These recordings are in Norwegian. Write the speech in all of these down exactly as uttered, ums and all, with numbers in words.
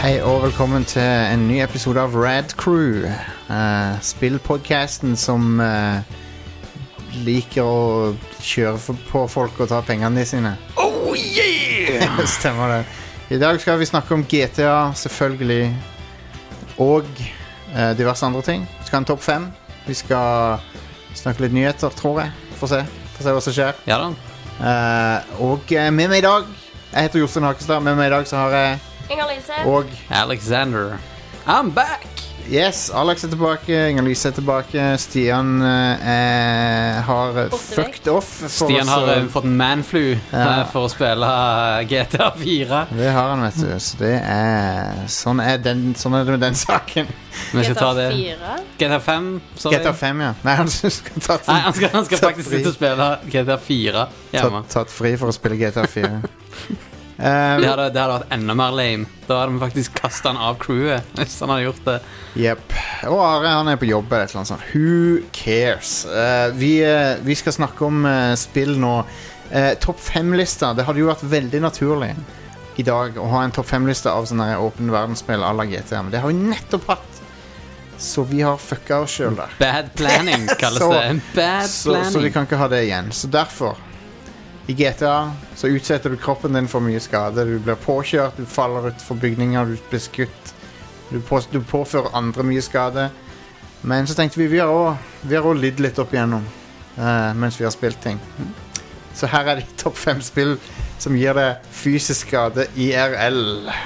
Hei og velkommen til en ny episode av Rad Crew, uh, spillpodcasten som uh, liker å kjøre for, på folk og ta pengene de sine. Oh yeah! Stemmer det. I dag skal vi snakke om G T A, selvfølgelig, og uh, diverse andre ting. Vi skal ha en topp fem. Vi skal snakke litt nyheter, tror jeg. Få se, Få se hva som skjer. Ja da. Uh, og uh, med meg i dag, jeg heter Jostein Hakestad, med meg i dag så har jeg Inger-Lise og Alexander. I'm back! Yes, Alex er tilbake, Inger-Lise er tilbake. Stian eh, har fucked off for Stian har uh, fått en manflu ja. uh, for å spille G T A fire. Det har han, vet du. Så det er Sånn er, den, sånn er det med den saken. Vi skal ta det fire G T A fem, sorry. G T A fem, ja. Nei, han skal ta Nei, han skal, han skal faktisk sitte og spille G T A fire hjemme. Tatt, tatt fri for å spille G T A fire. Um, det, hadde, det hadde vært enda mer lame. Da hadde vi faktisk kastet han av crewet hvis han hadde gjort det. Jep. Og Are, han er på jobb eller et eller annet sånt. Who cares? Uh, vi, uh, vi skal snakke om uh, spill nå. uh, Topp fem-lista. Det hadde jo vært veldig naturlig i dag å ha en topp fem-lista av sånne åpne verdensspill à la G T A, men det har vi nettopp hatt. Så vi har fucka oss selv der. Bad planning kalles så, det. Bad så, planning. Så vi kan ikke ha det igjen. Så derfor i G T A så utsetter du kroppen din for mye skade. Du blir påkjørt, du faller ut for bygninger, du blir skutt. Du, på, du påfører andre mye skade. Men så tenkte vi vi har også, vi har også lidd litt opp igjennom uh, mens vi har spilt ting. Så her er de topp fem spill som gir deg fysisk skade I R L.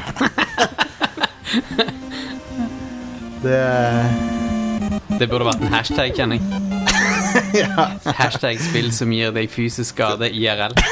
Det Det burde vært en hashtag, kjenner jeg. ja. Hashtag spill som gir deg fysisk skade I R L.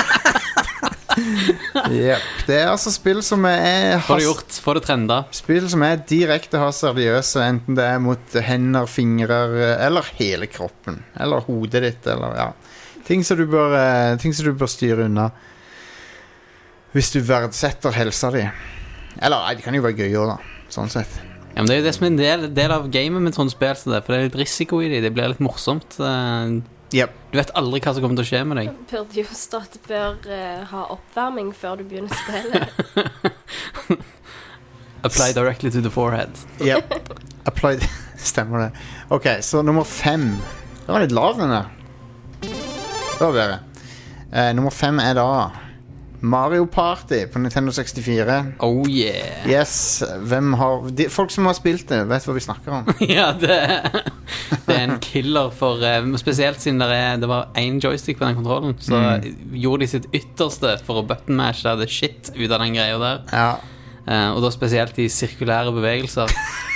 Yep. Det er altså spill som er Få det gjort, få det trenda. Spill som er direkte hasardiøse, enten det er mot hender, fingrer eller hele kroppen, eller hodet ditt, eller ja. Ting som du bør, ting som du bør styre unna hvis du verdsetter helsa di. Eller nei, det kan jo være gøy også, da, sånn sett. Ja, men det er jo det som er en del, del av gamet med sånne spill, så det, for det er litt risiko I det. Det blir litt morsomt. Yep. Du vet aldri hva som kommer til å skje med deg. Burde jo stå at du bør uh, ha oppvarming før du begynner å spille. Apply directly to the forehead. Yep. Apply, stemmer det. Ok, så nummer fem. Det var litt lav den der. Det var bedre. Uh, nummer fem er da Mario Party på Nintendo sekstifire. Oh yeah. Yes, hvem har de, folk som har spilt det, vet hva vi snakker om. Ja, det, det er en killer for uh, spesielt siden det, er, det var en joystick på den kontrollen. Så mm. gjorde de sitt ytterste for å button-mashe the shit ut av den greia der. Ja. uh, Og da spesielt i sirkulære bevegelser.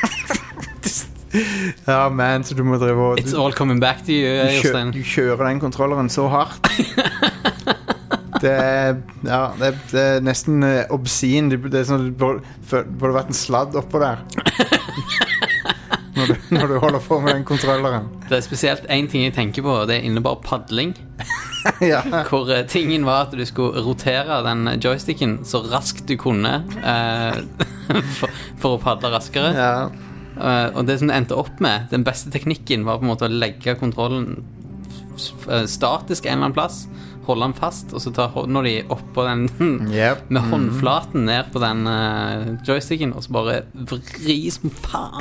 Ja, man, så du må drive og It's all coming back to you, du, kjø, Jostein. du kjører den kontrolleren så hardt. Det er, ja, det er, det er nesten uh, obscene. Det, det er sånn, det burde, burde vært en sladd oppå der når du, når du holder på med den kontrolleren. Det er spesielt en ting jeg tenker på. Det innebar paddling. Ja. Hvor uh, tingen var at du skulle rotere den joysticken så raskt du kunne uh, for, for å padle raskere. Ja. uh, Og det som det endte opp med, den beste teknikken var på en måte å legge kontrollen statisk en eller annen plass, holde den fast, og så ta hånda di opp på den Yep. med håndflaten ned på den uh, joysticken, og så bare vri som faen.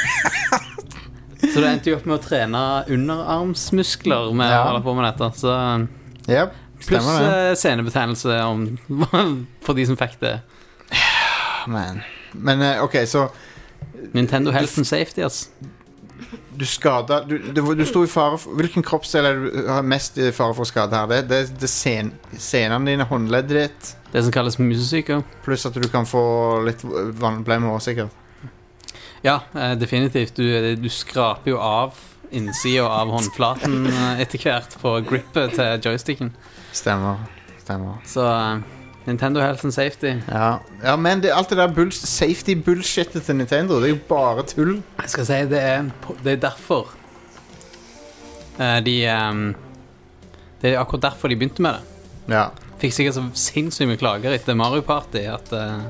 Så det endte jo opp med å trene underarmsmuskler med Ja. å holde på med dette. Så Yep. pluss Stemmer det. uh, senebetennelse om, for de som fikk det. Man. Men uh, ok, så Nintendo Health and Safety, ass. du skader du, du, du sto I fare for, hvilken kroppsdel er du har mest I fare for å skade her? Det, det, det sen, senene dine, håndleddet ditt, Det som kalles musesyke. pluss at du kan få litt vannblemmer også, sikkert. Ja, eh, definitivt. Du, du skraper jo av innsiden av håndflaten eh, etter hvert på grippet til joysticken. Stemmer, stemmer. Så eh, Nintendo Health and Safety. Ja, ja men det, alt det der bull, safety bullshitet til Nintendo, det er jo bare tull. Jeg skal si, det er, det er derfor eh, de um, Det er akkurat derfor de begynte med det. Ja. Fikk sikkert så sinnssykt mye klager etter Mario Party at uh,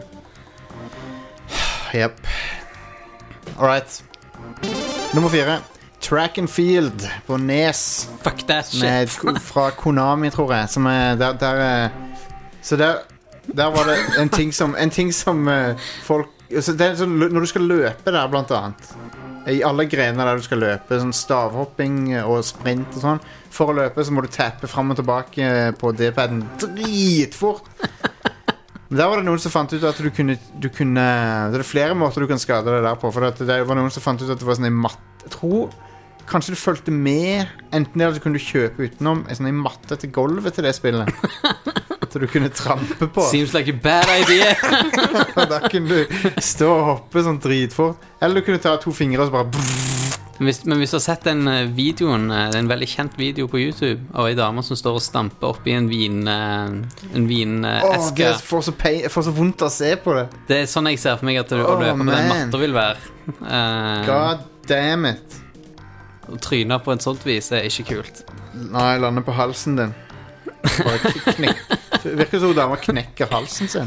Jep. Alright. Nummer fire. Track and Field på Nes. Fuck that med, shit. fra Konami, tror jeg. Som er der, der Så der, der var det en ting som, en ting som uh, folk altså, det er sånn, når du skal løpe der blant annet, i alle grener der du skal løpe, sånn stavhopping og sprint og sånn, for å løpe så må du tappe frem og tilbake på D-paden dritfort. Men der var det noen som fant ut at du kunne, du kunne det er flere måter du kan skade deg der på, for at det var noen som fant ut at det var sånn en matte, jeg tror kanskje du følte med, enten det eller så kunne du kjøpe utenom en sånn en matte til gulvet til det spillet. Så du kunne trampe på. Seems like a bad idea. Og da kunne du stå og hoppe sånn dritfort. Eller du kunne ta to fingre og så bare hvis, Men hvis du har sett den videoen, det er en veldig kjent video på YouTube av en dame som står og stamper opp i en vin En vineske. Åh, det får så, pay, får så vondt å se på det. Det er sånn jeg ser for meg at du, oh, å løpe på den man. matta vil være. uh, God damn it. Å tryne på et sånt vis er ikke kult. Nei, lande på halsen din. Bare knek. Det virker som damer knekker halsen sin.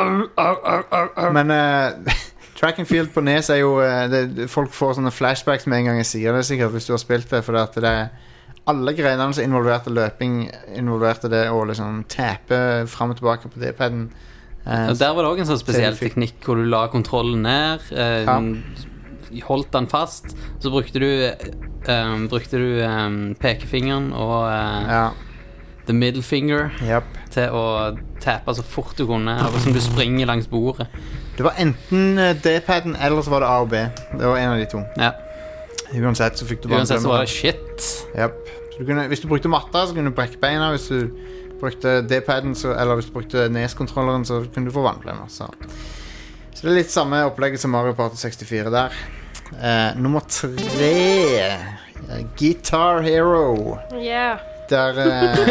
Men uh, track and field på Nes er jo uh, det, folk får sånne flashbacks med en gang jeg sier det, sikkert, hvis du har spilt det, for det, det er alle greiene som involverte løping, involverte det å liksom tappe frem og tilbake på D-paden. Uh, der var det også en sånn spesiell teknikk hvor du la kontrollen ned, uh, ja. Holdt den fast, så brukte du um, brukte du um, pekefingeren og uh, ja. the middle finger yep. til å tappe så fort du kunne, som du springer langs bordet. Det var enten D-paden eller så var det A og B. Det var en av de to. Ja. Uansett så fikk du bare Uansett så var det shit. Yep. Så du kunne, hvis du brukte matta så kunne du brekke beina. Hvis du brukte D-paden så, eller hvis du brukte Nes-kontrolleren så kunne du få vannblemmer. Så. så det er litt samme opplegget som Mario Party sekstifire der. Uh, nummer tre uh, Guitar Hero. Yeah. Der uh,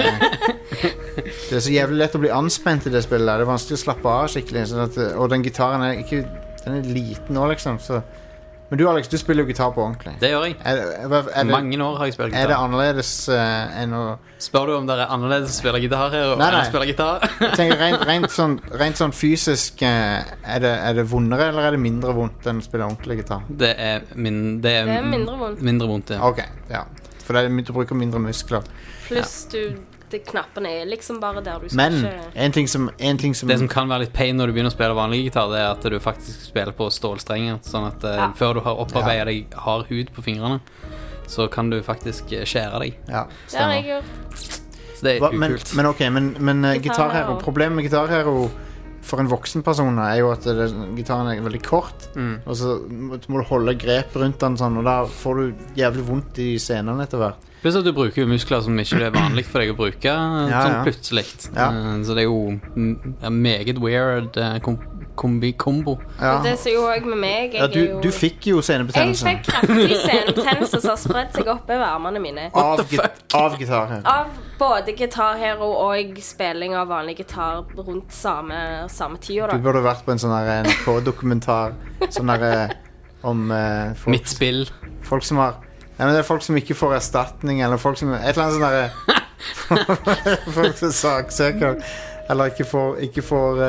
det er så jævlig lett å bli anspent i det spillet. Det er vanskelig å slappe av skikkelig sånn at, og den gitaren er ikke den er liten nå liksom så. Men du Alex, du spiller jo gitar på ordentlig. Det gjør jeg. Er, er, er det, Mange år har jeg spilt gitar. Er det annerledes uh, enn å Spør du om det er annerledes å spille gitar her nei, nei. Enn å spille gitar? Jeg tenker rent, rent, sånn, rent sånn fysisk uh, er, det, er det vondere eller er det mindre vondt enn å spille ordentlig gitar? Det er, min, det er, det er mindre vondt. Mindre vondt, ja. Ok, ja. For det er, du bruker mindre muskler. Pluss ja. du det knappene er liksom bare der du skal. Men ikke... en ting som, en ting som det som kan være litt pain når du begynner å spille vanlig gitar, det er at du faktisk spiller på stålstrenger, sånn at ja. før du har opparbeidet ja. deg hard hud på fingrene, så kan du faktisk skjære deg. Ja, det har jeg gjort. Så det er Hva, men, ukult. Men ok, men, men uh, Guitar Hero, problemet med Guitar Hero for en voksen person er jo at det, gitaren er veldig kort, mm. og så må, må du holde grep rundt den sånn, og da får du jævlig vondt i scenene etter hvert. Pluss at du bruker jo muskler som ikke er vanlig for deg å bruke ja, sånn plutselig. Ja. Så det er jo en meget weird kombi-kombo. Ja. Og det ser jo også med meg. Ja, du, jo... du fikk jo scenebetennelse. Jeg fikk kraftig scenebetennelse som har spredt seg opp i armene mine. Av, av gitar her. Av både Guitar Hero og spilling av vanlig gitar rundt samme, samme tida. Du burde vært på en sånn her N K-dokumentar sånn her om uh, folk, mitt spill. Folk som har Nei, men det er folk som ikke får erstatning, eller folk som et eller annet sånn der folk som saksøker, eller ikke får, ikke får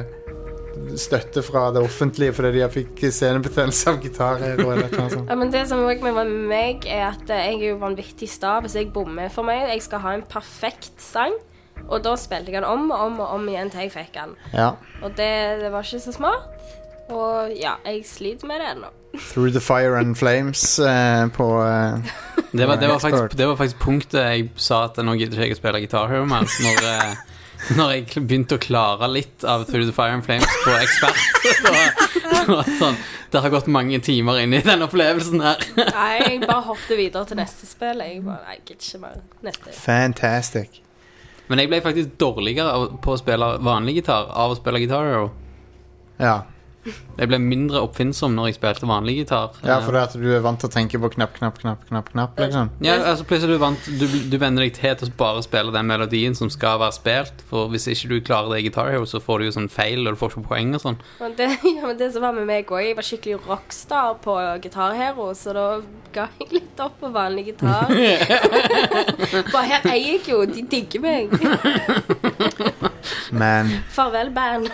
uh, støtte fra det offentlige fordi de har fikk scenebetennelse av gitar eller et eller annet sånt. Ja, men det som også med meg er at jeg er jo vanvittig sta hvis jeg bommer for meg. Jeg skal ha en perfekt sang, og da spilte jeg den om og om og om igjen til jeg fikk den. Ja. Og det, det var ikke så smart. Og ja, jeg sliter med det ennå. Through the fire and flames uh, på uh, det, var, det, var faktisk, det var faktisk punktet jeg sa at nå gidder ikke jeg å spille Guitar Hero mer, når, uh, når jeg begynte å klare litt av Through the fire and flames på ekspert. det, var, det, var sånn, det har gått mange timer inn i den opplevelsen her. Nei, jeg bare hoppet videre til neste spill. Jeg bare, jeg gidder ikke mer neste. Fantastic. Men jeg ble faktisk dårligere på å spille vanlig gitar av å spille Guitar Hero. Ja. Jeg ble mindre oppfinnsom når jeg spilte vanlig gitar. Ja, for det at du er vant til å tenke på knapp, knapp, knapp, knapp, knapp liksom. Ja, altså plutselig er du vant Du, du venner deg til å bare spille den melodien som skal være spilt. For hvis ikke du klarer det i Guitar Hero, så får du jo sånn feil, og du får ikke poeng og sånn. Men det, ja, men det som var med meg også, jeg var skikkelig rockstar på Guitar Hero, så da ga jeg litt opp på vanlig gitar. Bare her eier jeg jo, de digger meg. Men farvel band.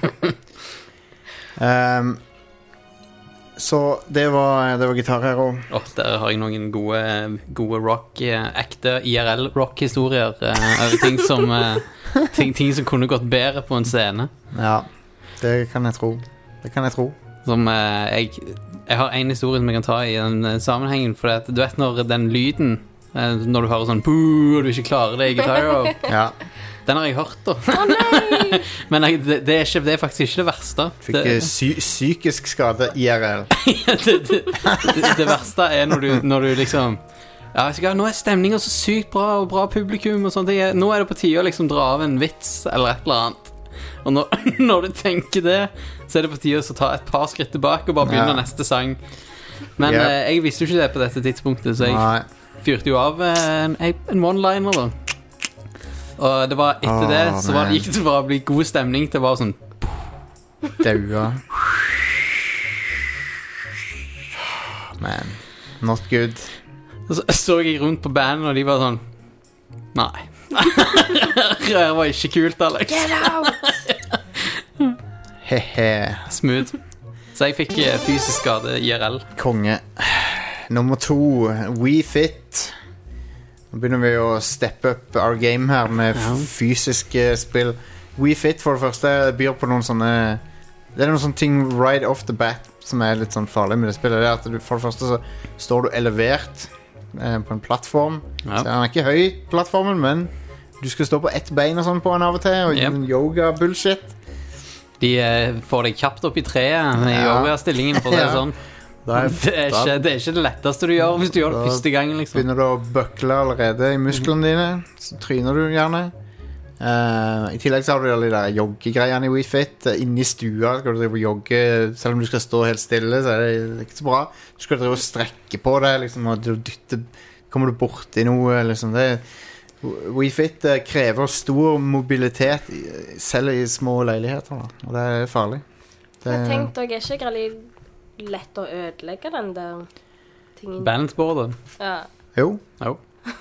Um, så det var, det var Guitar Hero. oh, Der har jeg noen gode, gode rock, ekte I R L-rock-historier uh, ting, som, uh, ting, ting som kunne gått bedre på en scene. Ja, det kan jeg tro. Det kan jeg tro. Som uh, jeg Jeg har en historie som jeg kan ta i den uh, sammenhengen. For at, du vet når den lyden uh, når du hører sånn Boo, og du ikke klarer det i Guitar Hero. Ja. Den har jeg hørt da. Å nei! Men jeg, det, det, er ikke, det er faktisk ikke det verste. Fikk det, sy psykisk skade I R L. det, det, det, det verste er når du, når du liksom ja, ikke, nå er stemningen så sykt bra og bra publikum og sånt. Nå er det på tide å liksom dra av en vits eller et eller annet. Og når, når du tenker det, så er det på tide å ta et par skritt tilbake og bare begynne ja. neste sang. Men yep. eh, jeg visste jo ikke det på dette tidspunktet, så jeg Nei. fyrte jo av eh, en, en one-liner da. Og det var etter oh, det så var det ikke til bare å bli god stemning til bare sånn daua. Man, not good. Og så så jeg rundt på bandet og de var sånn nei. Det var ikke kult, Alex. Get out! Hehe. Smooth. Så jeg fikk fysisk skade I R L. Konge. Nummer to, Wii Fit. Nå begynner vi å steppe up our game her med ja. fysiske spill. Wii Fit for det første byr på noen sånne det er noen sånne ting right off the bat som er litt sånn farlig med det spillet. Det er at du, for det første så står du elevert eh, på en plattform. Ja. Så den er ikke høy plattformen, men du skal stå på ett bein og sånn på den av og til, og yep. yoga bullshit. De eh, får deg kjapt opp I treet I ja. yoga-stillingen for det ja. sånn. Det er, det, er ikke, det er ikke det letteste du gjør hvis du gjør det første gangen liksom. Begynner du å bøkle allerede I musklene dine, så tryner du gjerne. uh, I tillegg så har du de der joggegreiene I Wii Fit. Inne I stua skal du drive og jogge. Selv om du skal stå helt stille, så er det ikke så bra. Du skal drive og strekke på det liksom, og du dytter, kommer du bort I noe liksom. Det, Wii Fit uh, krever stor mobilitet selv I små leiligheter da. Og det er farlig det, Jeg tenkte også, jeg er ikke greilig lett å ødelegge den der tingen. Balanceboarden? Ja. Jo. Jo.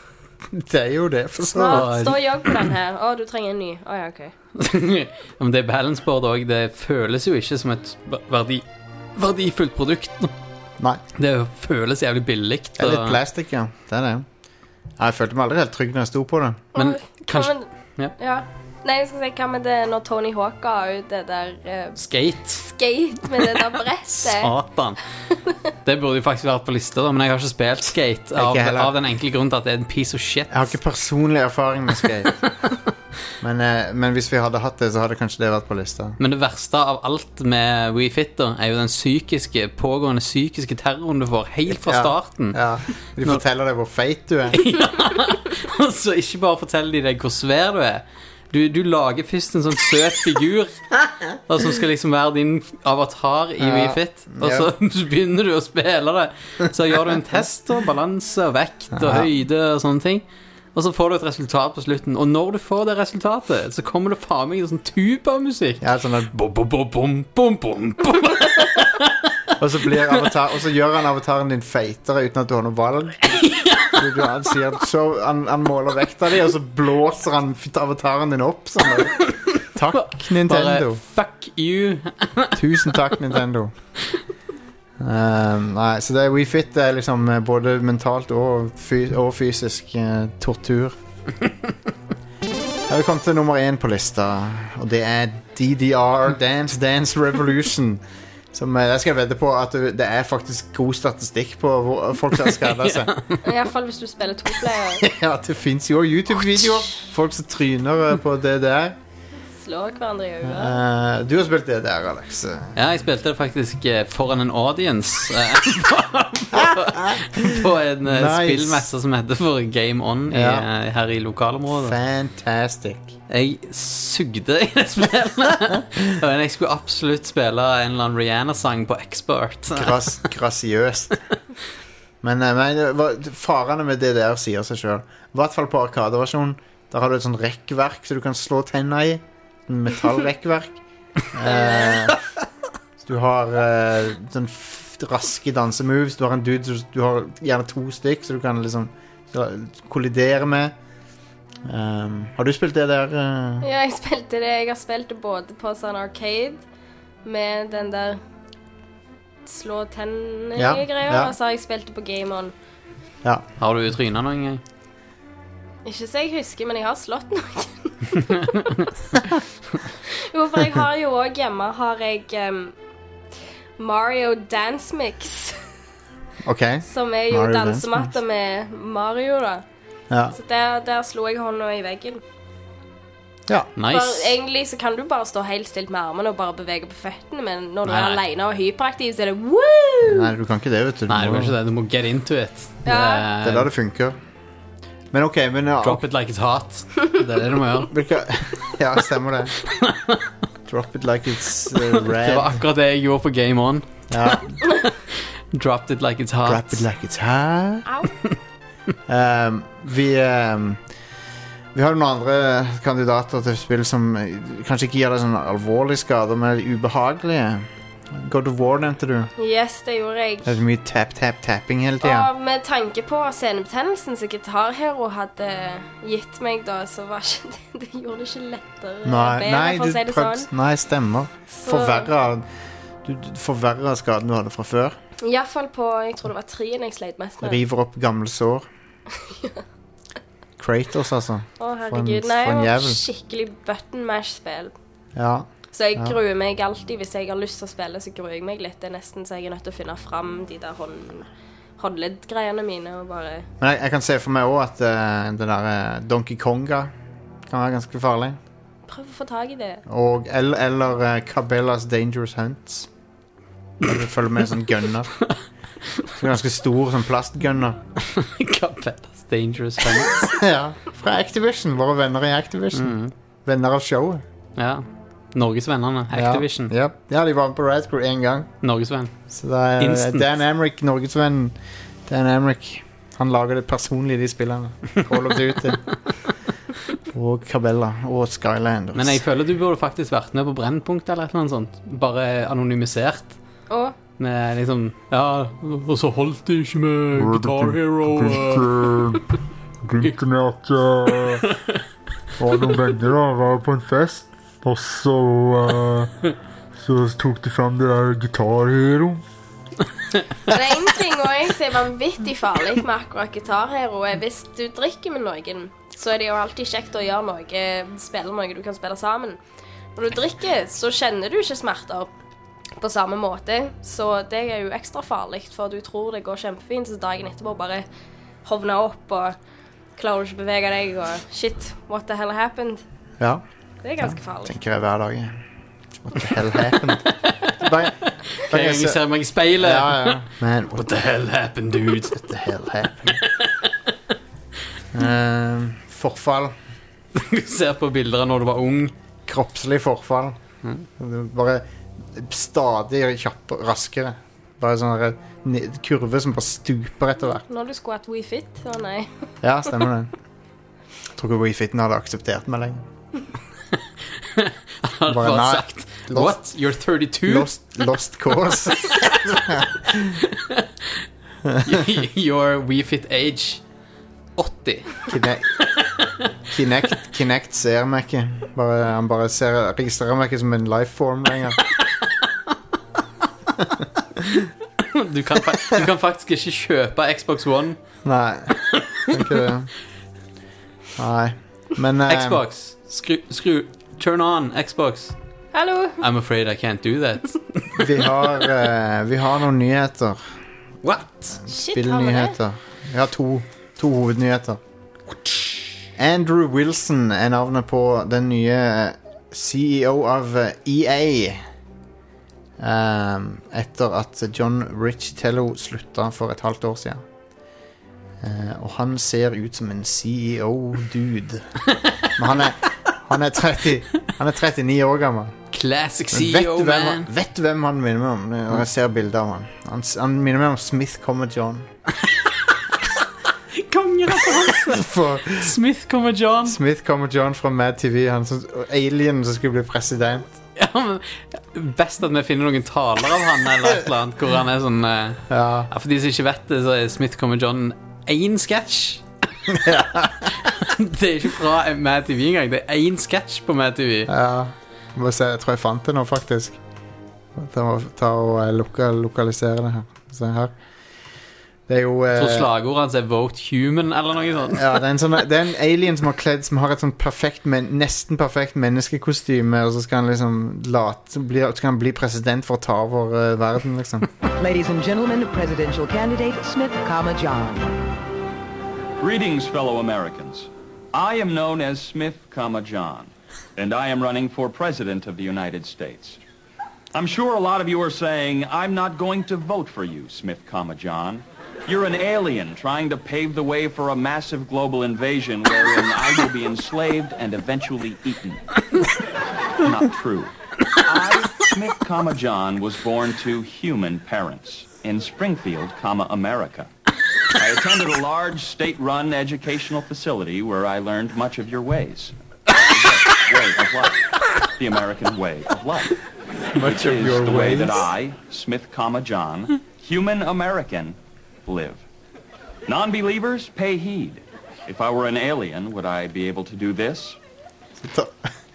Det er jo det, for så. Nå, stå og jogg på den her. Å, du trenger en ny. Å ja, ok. Men det balanceboard også, det føles jo ikke som et verdi, verdifullt produkt. Nei. Det føles jævlig billigt. Det er litt plastikk, ja. Det er det. Jeg følte meg aldri helt trygg når jeg sto på det. Men Åh, kanskje... Men, ja. ja. Nei, jeg skal si, hva med det når Tony Hawk ga ut det der uh, Skate Skate med det der brettet Satan Det burde jo faktisk vært på lista da, men jeg har ikke spilt Skate av, av den enkle grunnen til at det er en piece of shit. Jeg har ikke personlig erfaring med Skate men, uh, men hvis vi hadde hatt det, så hadde kanskje det vært på lista. Men det verste av alt med Wii Fit da, er jo den psykiske, pågående psykiske terroren du får helt fra ja, starten ja. De Når... forteller deg hvor feit du er Ja, og så ikke bare forteller de deg hvor svær du er. Du, du lager først en sånn søt figur som skal liksom være din avatar I ja, Wii Fit. Og så ja. begynner du å spille det. Så gjør du en test og balanse og vekt og ja. høyde og sånne ting. Og så får du et resultat på slutten. Og når du får det resultatet, så kommer det faen meg en sånn tuba-musikk. Ja, sånn der bom, bom, bom, bom, bom, bom, bom. Og så blir avatar, og så gjør han avataren din feitere uten at du har noe valg. Du, du, han, sier, så, han, han måler vekta di, og så blåser han avataren din opp sånn der. Takk, Nintendo. Bare, fuck you. Tusen takk, Nintendo. um, Nei, så det er Wii Fit er liksom både mentalt og, fy, og fysisk uh, tortur. Jeg har kommet til nummer én på lista, og det er D D R, Dance Dance Revolution. Som, jeg skal vedde på at det er faktisk god statistikk på hvor folk som har skadet seg. I hvert fall hvis du spiller to player. Ja, det finnes jo YouTube-videoer. Folk som tryner på det der. Slår hverandre I øyne. Uh, du har spilt det der, Alex. Ja, jeg spilte det faktisk foran en audience på, på, på en nice. spillmesse som heter for Game On I, ja. her I lokalområdet. Fantastic. Jeg sugde I det spillet. Men jeg skulle absolutt spille en eller annen Rihanna-sang på Expert. Gras, grasiøst. Men, men farene med det der sier seg selv. I hvert fall på arkadeversjonen. Der har du et sånt rekkverk så du kan slå tenna I. Metallrekkverk. eh, du har eh, sånn raske dansemoves. Du har en dude, du har gjerne to stykk så du kan liksom kollidere med. Um, har du spilt det der? Uh? Ja, jeg spilte det. Jeg har spilt det både på sånn arcade med den der slå tennene-greia, ja, ja. Og så har jeg spilt det på Game On. Ja. Har du trynet noen gang? Ikke så jeg husker, men jeg har slått noen. Jo, for jeg har jo også hjemme har jeg um, Mario Dance Mix. Ok. Som er jo dansematter med Mario, da. Ja. Så der, der slo jeg hånda i veggen. Ja. Nice. For egentlig så kan du bare stå helt stilt med armene og bare bevege på føttene, men når du Nei. er alene og hyperaktiv, så er det woo! Nei, du kan ikke det, vet du. Du Nei, du må- kan ikke det. Du må get into it. Ja. Det er da det funker. Men ok, men ja, Drop it like it's hot. Det er det du må gjøre. hvilke... Ja, stemmer det. Drop it like it's uh, Det red. var akkurat det jeg gjorde på Game On. Ja. Dropped it like it's hot. Drop it like it's hot. Au. Um, vi um, Vi har noen andre kandidater til spill som eh, kanskje ikke gir deg sånne alvorlige skader, men er ubehagelige. God of War nevnte du. Yes, det gjorde jeg. Det er mye tap, tap, tapping hele tiden. Og med tanke på senebetennelsen som Guitar Hero hadde gitt meg da, så var ikke det, det gjorde det ikke lettere Nei, bedre, nei, for å du si det prøvde, sånn. nei, stemmer. Så- Forverret Du, du forverret skaden du hadde fra før. I hvert fall på, jeg tror det var treen jeg sleit mest med. River opp gamle sår. Kratos, altså. Å, For en- herregud. Nei, for en det var jævel. skikkelig button mash-spill. Ja. Så jeg Ja. gruer meg alltid. Hvis jeg har lyst til å spille, så gruer jeg meg litt. Det er nesten så jeg er nødt til å finne fram de der hånd, håndleddgreiene mine og bare Men jeg, jeg kan se for meg også at eh, det der eh, Donkey Konga kan være ganske farlig. prøve å få tak i det. Og, eller eller eh, Cabela's Dangerous Hunts. Der du følger med sånn gunner. Så ganske stor sånn plastgunner. Cabela's Dangerous Friends. Ja, fra Activision. Våre venner i Activision. Mm. Venner av showet. Ja. Norgesvennerne. Activision. Ja, yep. Ja, de var med på Rad Crew en gang. Norgesvenn. Så det er Instant. Dan Emmerich, norgesvenn Dan Emmerich. Han lager det personlig, de spillene. Call of Duty. Og Cabela. Og Skylanders. Men jeg føler du burde faktisk vært med på Brennpunkt eller et eller annet sånt. Bare anonymisert. Og Med liksom Ja, og så holdt det ikke med Guitar Hero. eh. Begynte med at jeg var noen venner da, var på en fest, og så, eh, så tok de frem det der Guitar Hero. det er en ting og jeg ser vanvittig farlig med akkurat Guitar Hero er hvis du drikker med noen, så er det jo alltid kjekt å gjøre noe, spille noe du kan spille sammen. Når du drikker, så kjenner du ikke smerter på samme måte, så det er jo ekstra farlig, for du tror det går kjempefint, så dagen etterpå bare hovner opp, og klarer du ikke bevege deg, og shit, what the hell happened? Ja, Det er ganske farlig. tenker jeg hver dag. What the hell happened? Bare, Hver gang jeg ser meg i speilet. Ja, ja. Man, what What the hell happened, dude? the hell happened? Eh, forfall. Du ser på bilder av når du var ung. Kroppslig forfall. Du Bare stadig kjappere, raskere. Bare sånn der ne- kurve som bare stuper etter hvert. Når du skulle hatt Wii Fit, å nei. Ja, stemmer det. Jeg tror ikke Wii Fitten hadde akseptert meg lenger. Har du Bare bare nei. sagt Lost- What? You're thirty-two? Lost, lost cause. Your Wii Fit age åtti. Kinect, Kinect, Kinect ser meg ikke. Bare, han bare ser, registrerer meg ikke som en lifeform lenger. Du kan, fa du kan faktisk ikke kjøpe Xbox One. Nei, kan ikke det. Nei, men eh, Xbox. Skru, skru Turn on Xbox. Hallo! I'm afraid I can't do that. vi, har, eh, vi har noen nyheter. What? Shit, har vi det? Spillnyheter. Vi har to, to hovednyheter. Andrew Wilson er navnet på den nye C E O av E A. Um, etter at John Riccitello slutta for et halvt år siden. Uh, og han ser ut som en C E O-dude. Men han er, han, er tretti, han er trettini år gammel. Classic Men C vet, E O, du hvem, man. han- vet du hvem han minner meg om når jeg ser bilder av han? Han, s- han minner meg om Smith Comer John. Kongereferanse. For Smith kommer John. Smith Comer John fra Mad T V. Han som, alien som skulle bli president. Ja, men best at vi finner noen taler av han eller et eller annet hvor han er sånn eh, Ja, ja, For de som ikke vet det, så er Smith kommer John én sketsj. Det er ikke fra Mad T V engang. Det er én sketsj på Mad T V. ja. Må se, jeg tror jeg fant det nå, faktisk. Ta, ta og eh, loka, lokalisere det her. Se her. Det er jo Jeg tror eh, slagordet hans er Vote Human, eller noe sånt. Ja, det er en, sånn, det er en alien som har kledd Som har et sånn perfekt, men, nesten perfekt menneskekostyme. Og så skal han liksom late, så bli, så skal han bli president for å ta over uh, verden, liksom. Ladies and gentlemen, presidential candidate Smith, comma John. Greetings, fellow Americans. I am known as Smith, comma John, and I am running for president of the United States. I'm sure a lot of you are saying, I'm not going to vote for you, Smith, comma John. You're an alien trying to pave the way for a massive global invasion wherein I will be enslaved and eventually eaten. Not true. I, Smith, comma John, was born to human parents in Springfield, comma America. I attended a large state-run educational facility where I learned much of your ways. The way of life. The American way of life. Much of It is your the way ways. that I, Smith, comma John, human American, live. Non-believers, pay heed. If I were an alien, would I be able to do this? Ta-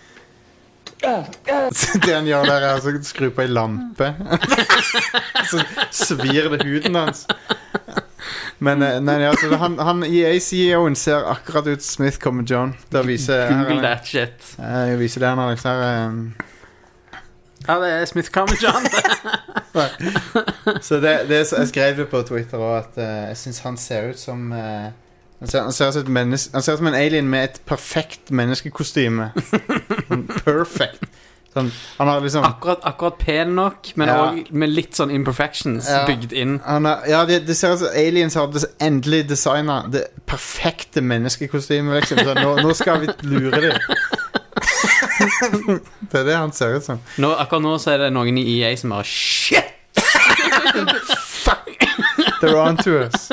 Så det han gjør der er altså å skru på en lampe. Så svir det huden hans. Men eh, nei, altså, han, han E A-C E O-en ser akkurat ut Smith, comma John. Der viser Google her, that shit. eh, Jeg viser det her, Alex. Her um, Ja, det er Smith, comma John. Så det, det jeg skrev det på Twitter også, at uh, jeg synes han ser ut som uh, han, ser, han, ser ut som et menneske, han ser ut som en alien med et perfekt menneskekostyme. Sånn perfect sånn, han har liksom akkurat, akkurat pen nok, men Ja. også med litt sånn imperfections Ja. bygd inn. han har, Ja, det, det ser ut som aliens har des- endelig designet det perfekte menneskekostyme liksom. Så nå, nå skal vi lure dem. Det er det han ser ut som. Nå, akkurat nå så er det noen i E A som bare shit! They're on to us.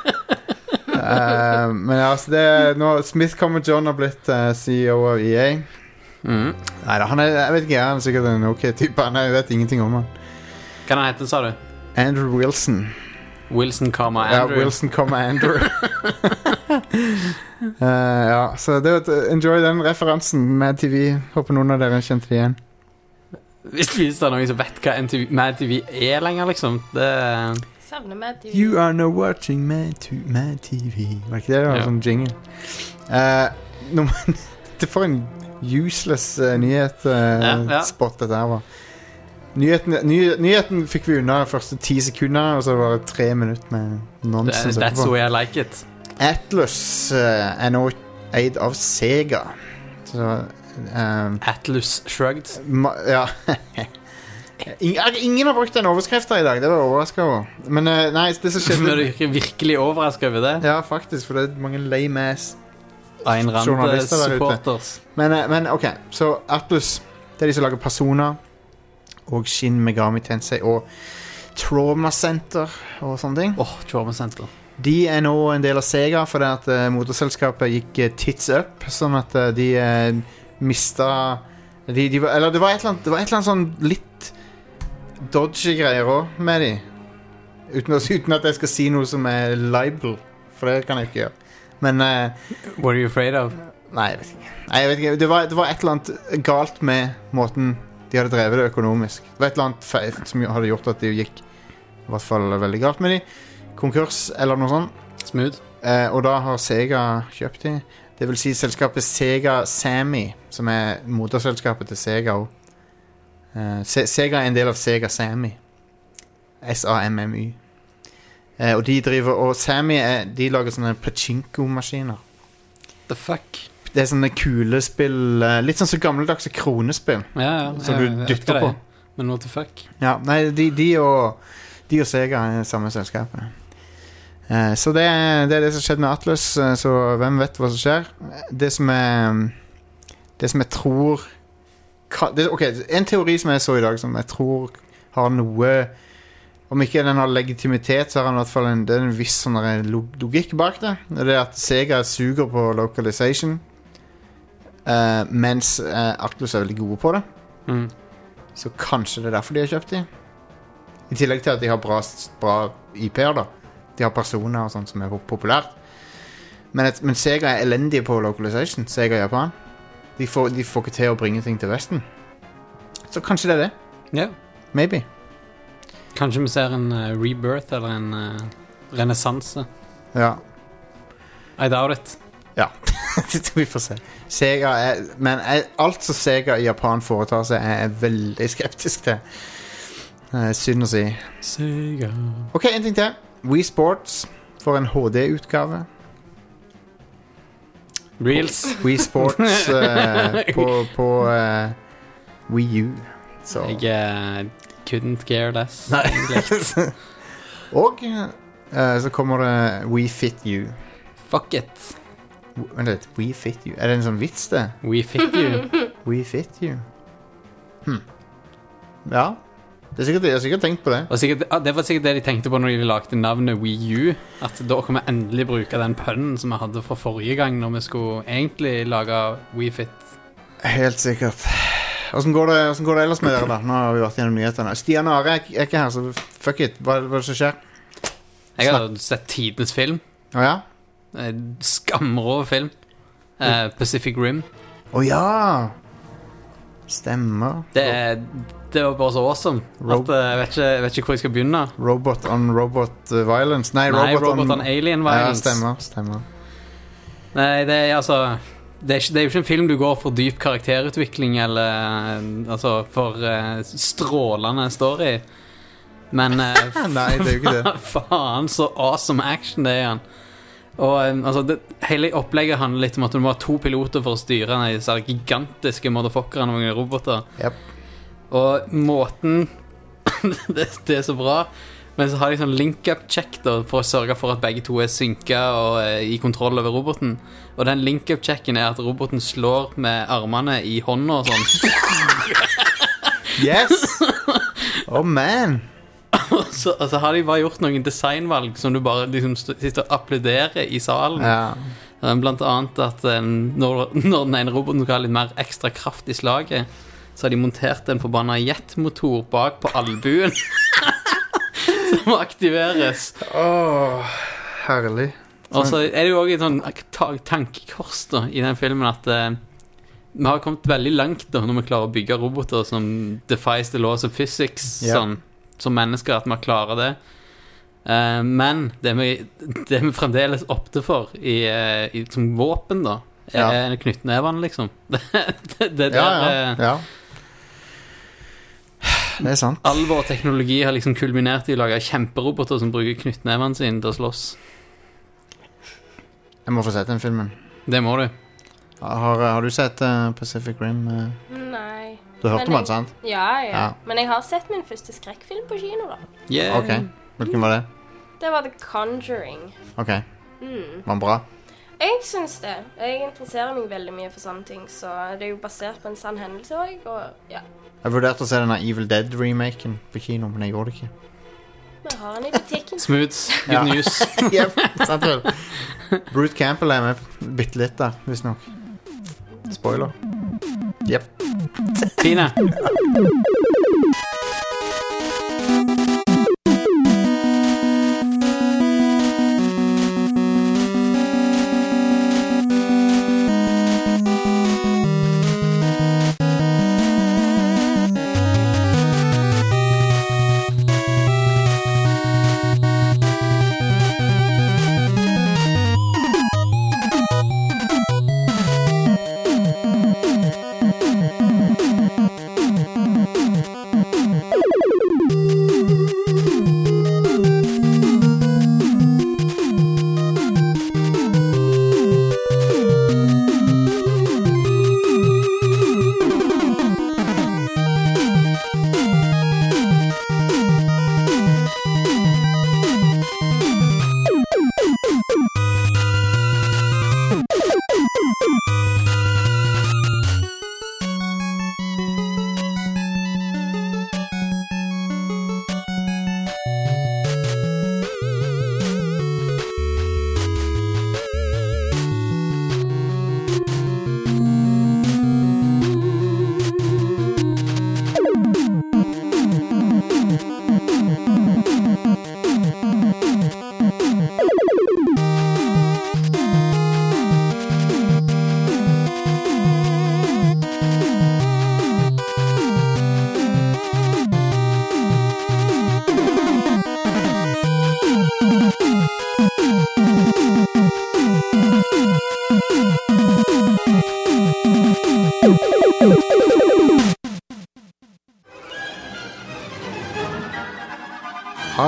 Uh, men ja, altså det er nå Smith, comma John har blitt uh, C E O av E A. Mm. Neida, han er, jeg vet ikke, han er sikkert en ok type. Han er, jeg vet ingenting om han. Hva han heter, sa du? Andrew Wilson. Wilson, comma Ja, Andrew. Wilson, comma Andrew. uh, ja, så det var et- enjoy den referansen med T V. Håper noen av dere kjente det igjen. Hvis hvis det er noen som vet hva M T V, Mad T V er lenger, liksom. Det Savner Mad T V. You are now watching Mad, to, Mad T V. Var ikke det? Det var Ja. sånn jingle. Uh, no, men, det får en useless uh, nyhet uh, Ja, ja. spot dette her var. Nyheten, ny, nyheten fikk vi unna de første ti sekunder, og så var det tre minutter med det nonsens that's the etterpå. way I like it. Atlus uh, er nå eid av Sega. Så um, Atlus shrugged. ma, ja. Ingen, ingen har brukt den overskriften i dag. Det var jeg overrasket over. Men uh, nei, det som Men skjedde du er virkelig overrasket over det. Ja, faktisk, for det er mange lame ass. Ayn Journalister der ute. Rand-supporters. Men, eh, men ok, så Atlus, det er de som lager Persona og Shin Megami Tensei og Trauma Center og sånne ting. Åh, oh, Trauma Center. De er nå en del av Sega fordi at uh, motorselskapet gikk uh, tits up, sånn at uh, de uh, mista de, de var, Eller det var et eller annet, det var et eller annet sånn litt dodgy greier også med de. Uten, å- uten at jeg skal si noe som er libel, for det kan jeg ikke gjøre. Men uh, What are you afraid of? Nei, jeg vet ikke, Nei, jeg vet ikke. Det, var, det var et eller annet galt med måten de hadde drevet det økonomisk. Det var et eller annet feil som hadde gjort at det gikk i hvert fall veldig galt med de. Konkurs eller noe sånt. Smooth. Eh, og da har Sega kjøpt de. Det vil si selskapet Sega Sammy, som er moderselskapet til Sega også. Eh, Se Sega er en del av Sega Sammy. S A M M Y. Eh, og de driver, og Sammy er, de lager sånne pachinko-maskiner. The fuck? Det er sånne kule spill, eh, litt sånn så gammeldagse kronespill. Ja, ja. Som jeg- du jeg dytter elsker på. det. Men what the fuck? Ja, nei, de, de, og, de og Sega er samme selskapet. Eh, så det, er- det er det som skjedde med Atlus, eh, så hvem vet hva som skjer. Det som er Det som jeg tror kan, det, Ok, en teori som jeg så i dag, som jeg tror har noe, om ikke den har legitimitet, så har den i hvert fall en, det er en viss sånn der log- logikk bak det. Og det er at Sega suger på localization, eh, mens eh, Atlus er veldig gode på det. Mm. Så kanskje det er derfor de har kjøpt de. I tillegg til at de har bra, bra I P-er da. De har personer og sånt som er populært. Men, et, men Sega er elendige på localization. Sega i Japan. De får, de får ikke til å bringe ting til Vesten. Så kanskje det er det. Ja. Maybe. Kanskje vi ser en uh, rebirth eller en uh, Renessanse. Ja. I doubt it. Ja. Vi får se. Sega er, men jeg, alt som Sega i Japan foretar seg, er jeg veldig skeptisk til. Eh, synd å si. Sega. Ok, en ting til. Wii Sports får en H D-utgave. Reels. Wii Sports uh, på, på uh, Wii U. Så. Jeg uh, couldn't care less. Nei. Og uh, så kommer det Wii Fit U. Fuck it. Vent litt, Wii Fit U. Er det en sånn vits det? We fit you. Wii Fit U. Hm. Ja. Det er sikkert, jeg har sikkert tenkt på det. Og sikkert, det var sikkert det de tenkte på når de lagde navnet Wii U. At da kan vi endelig bruke den pønnen som vi hadde fra forrige gang, når vi skulle egentlig lage Wii Fit. Helt sikkert. Hvordan går det, hvordan går det ellers med dere da? Nå har vi vært gjennom nyhetene. Stian og Are er, er ikke her, så fuck it. Hva, hva er det som skjer? Jeg har sett tidens film. Å ja? Skamrå film. uh, Pacific Rim. Å ja! Stemmer. Det, det var bare så awesome Rob- at, uh, jeg, vet ikke, jeg vet ikke hvor jeg skal begynne. Robot on robot uh, violence. Nei, Nei, robot, Robot on, on Alien Violence. Ja, stemmer, stemmer. Nei, det er altså det er, ikke, det er jo ikke en film du går for dyp karakterutvikling eller altså for uh, strålende story. Men uh, Nei, det er jo ikke det. faen så awesome action det er han. Og um, altså det, hele opplegget handler litt om at du må ha to piloter for å styre disse gigantiske motherfuckerne med roboter. Yep. Og måten det, det er så bra. Men så har de sånn link-up-check da, for å sørge for at begge to er synka og er i kontroll over roboten. Og den link-up-checken er at roboten slår med armene i hånda og sånn. Yes! Oh man! Og så, og så har de bare gjort noen designvalg som du bare liksom st- sitter og applauderer i salen. Ja. Blant annet at eh, når, når den ene roboten skal ha litt mer ekstra kraft i slaget, så har de montert en forbanna jetmotor bak på albuen som aktiveres. Åh, herlig. Og så er det jo også et sånn ta- tankekors da, i den filmen at eh, vi har kommet veldig langt da, når vi klarer å bygge roboter som defies the laws of physics, Ja. sånn, som mennesker, at vi klarer det. Eh, men det vi, det vi fremdeles opter for i, eh, i, som våpen da, er Ja. ja. knyttnevene liksom. det, det, det der, Ja, ja, eh, ja. Det er sant. all vår teknologi har liksom kulminert i å lage kjemperoboter som bruker knyttnevene sine til å slåss. Jeg må få sett den filmen. Det må du. Har, har du sett uh, Pacific Rim? Uh, Nei. du har hørt Men om den, sant? Ja, ja, Ja. Men jeg har sett min første skrekkfilm på kino, da. Yeah. Ok, hvilken var det? Det var The Conjuring. Ok, Mm. var den bra? Jeg syns det. Jeg interesserer meg veldig mye for sånne ting, så det er jo basert på en sann hendelse òg, og ja. Jeg vurderte å se denne Evil Dead-remaken på kino, men jeg gjorde det ikke. Vi har den i butikken. Smooth. Good Ja. news. Yep, sant vel. Brute Campbell er med bitte litt der, hvis nok. Spoiler. Jep. Fine.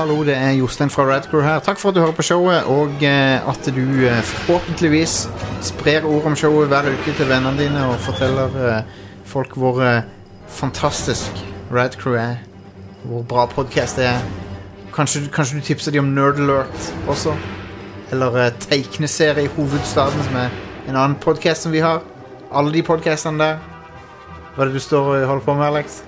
hallo, det er Jostein fra Radcrew her. Takk for at du hører på showet, og eh, at du eh, forhåpentligvis sprer ord om showet hver uke til vennene dine, og forteller eh, folk hvor eh, fantastisk Radcrew er, hvor bra podcast det er. Kanskje, kanskje du tipser dem om Nerd Alert også, eller eh, Teikneserie i Hovedstaden, som er en annen podcast som vi har. Alle de podcastene der. Hva er det du står og holder på med, Alex?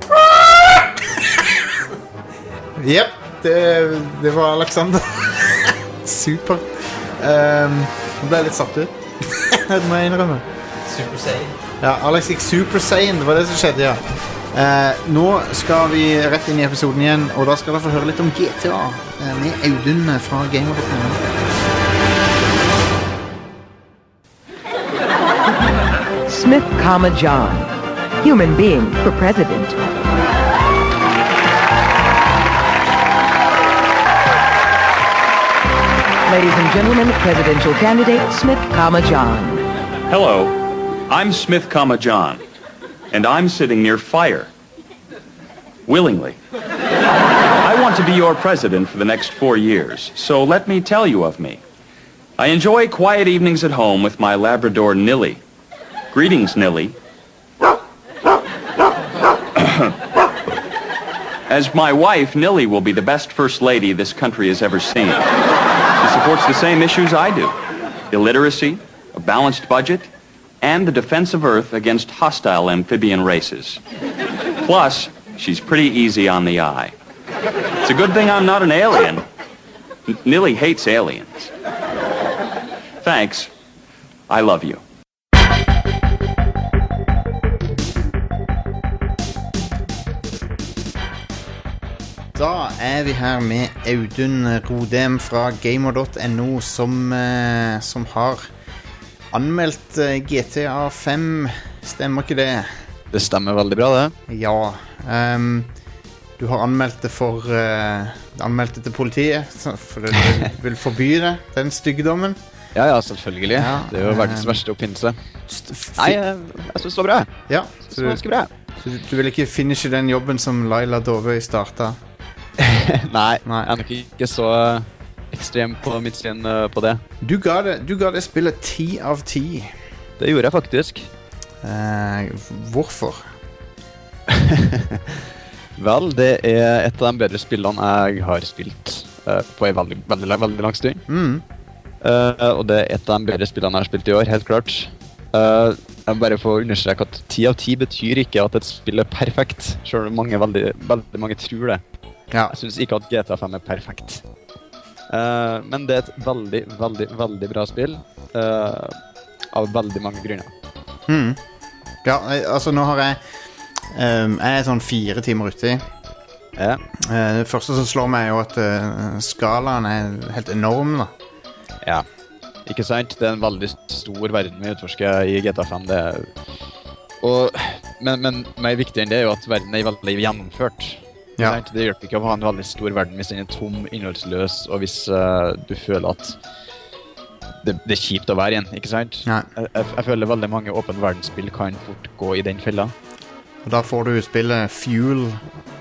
Jep, det, det var Alexander. Super. Um, Nå ble jeg litt satt ut. Det må jeg innrømme. Super Saiyan. Ja, Alex gikk Super Saiyan, det var det som skjedde, ja. Uh, nå skal vi rett inn i episoden igjen, og da skal dere få høre litt om G T A uh, med Audun fra Gamer dot no. Smith, comma, John. Human being for president. Ladies and gentlemen, presidential candidate Smith, comma, John. Hello, I'm Smith, comma, John, and I'm sitting near fire. Willingly. I want to be your president for the next four years, so let me tell you of me. I enjoy quiet evenings at home with my Labrador, Nilly. Greetings, Nilly. As my wife, Nilly will be the best first lady this country has ever seen. She supports the same issues I do. Illiteracy, a balanced budget, and the defense of Earth against hostile amphibian races. Plus, she's pretty easy on the eye. It's a good thing I'm not an alien. N- Nilly hates aliens. Thanks. I love you. Da er vi her med Audun Rodem fra Gamer dot no som, eh, som har anmeldt eh, G T A fem. Stemmer ikke det? Det stemmer veldig bra, det. Ja. Um, du har anmeldt det for uh, anmeldt det til politiet, for det vil, vil forby det, den styggedommen. Ja, ja, selvfølgelig. Ja, det er jo verdens um, verste oppfinnelse. St- f- Nei, jeg, jeg synes det var bra. Ja, Jeg så synes det var du, ganske bra. så du, du vil ikke finishe den jobben som Laila Dovøy startet? Nei, Nei. jeg er nok ikke så ekstrem på mitt syn uh, på det. Du ga det, du ga det spillet ti av ti. Det gjorde jeg faktisk. Uh, hvorfor? Vel, det er et av de bedre spillene jeg har spilt uh, på en veldig, veldig, veldig, veldig lang stund. Mm. Uh, og det er et av de bedre spillene jeg har spilt i år, helt klart. Uh, jeg vil bare få understreke at ti av ti betyr ikke at et spill er perfekt, selv om mange, veldig, veldig mange tror det. Ja. Jeg synes ikke at G T A fem er perfekt. Uh, men det er et veldig, veldig, veldig bra spill. Uh, av veldig mange grunner. Mm. Ja, jeg- altså nå har jeg um, Jeg er sånn fire timer ute i. Ja. Uh, det første som slår meg er jo at uh, skalaen er helt enorm da. Ja. Ikke sant? Det er en veldig stor verden vi utforsker i G T A fem. Det er... og, men, men mer viktig enn det er jo at verden er veldig gjennomført. Ja. Sant? Det hjelper ikke å ha en veldig stor verden hvis den er tom, innholdsløs, og hvis uh, du føler at det, det er kjipt å være igjen, ikke sant? Nei. Jeg, jeg, jeg føler veldig mange åpen verdensspill kan fort gå i den fella. Og da får du spillet Fuel,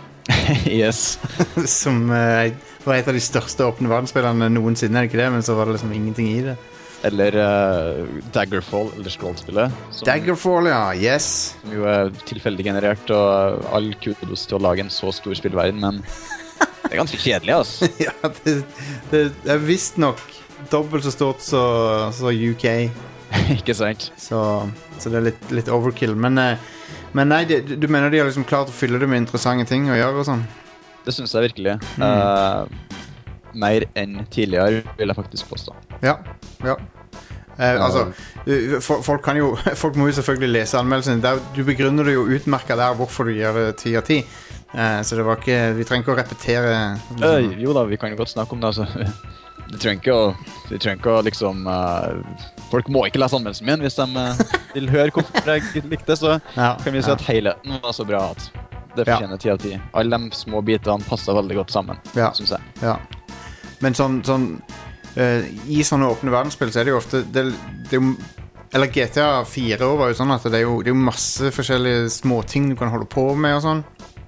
Yes. som uh, var et av de største åpne verdensspillene noensinne, er det ikke det? Men så var det liksom ingenting i det. Eller uh, Daggerfall, eller Scroll-spillet. Som, Daggerfall, ja, yes. som jo er tilfeldig generert, og all kudos til å lage en så stor spillverden, men det er ganske kjedelig, altså. Ja, det, det er visst nok dobbelt så stort så, så U K. Ikke sant? Så, så det er litt, litt overkill. Men, uh, men nei, det, du mener de har liksom klart å fylle det med interessante ting å gjøre og sånn? Det synes jeg virkelig. Mm. Uh, mer enn tidligere, vil jeg faktisk påstå. Ja, ja. Eh, altså, uh, for, folk kan jo folk må jo selvfølgelig lese anmeldelsen. Der, du begrunner det jo utmerket der hvorfor du gjør det ti av ti. Eh, så det var ikke, vi trenger ikke å repetere. Uh, jo da, vi kan jo godt snakke om det, altså. Vi trenger ikke å, vi trenger ikke å liksom uh, folk må ikke lese anmeldelsen min hvis de uh, vil høre hvorfor jeg likte det, så Ja, kan vi si ja. at helheten var så bra at det Ja. fortjener ti av ti. Alle de små bitene passer veldig godt sammen, Ja. synes jeg. Ja. Men sånn, sånn uh, i sånne åpne verdensspill så er det jo ofte det, det er jo, eller G T A fire år var jo sånn at det er jo, det er jo masse forskjellige småting du kan holde på med og sånn.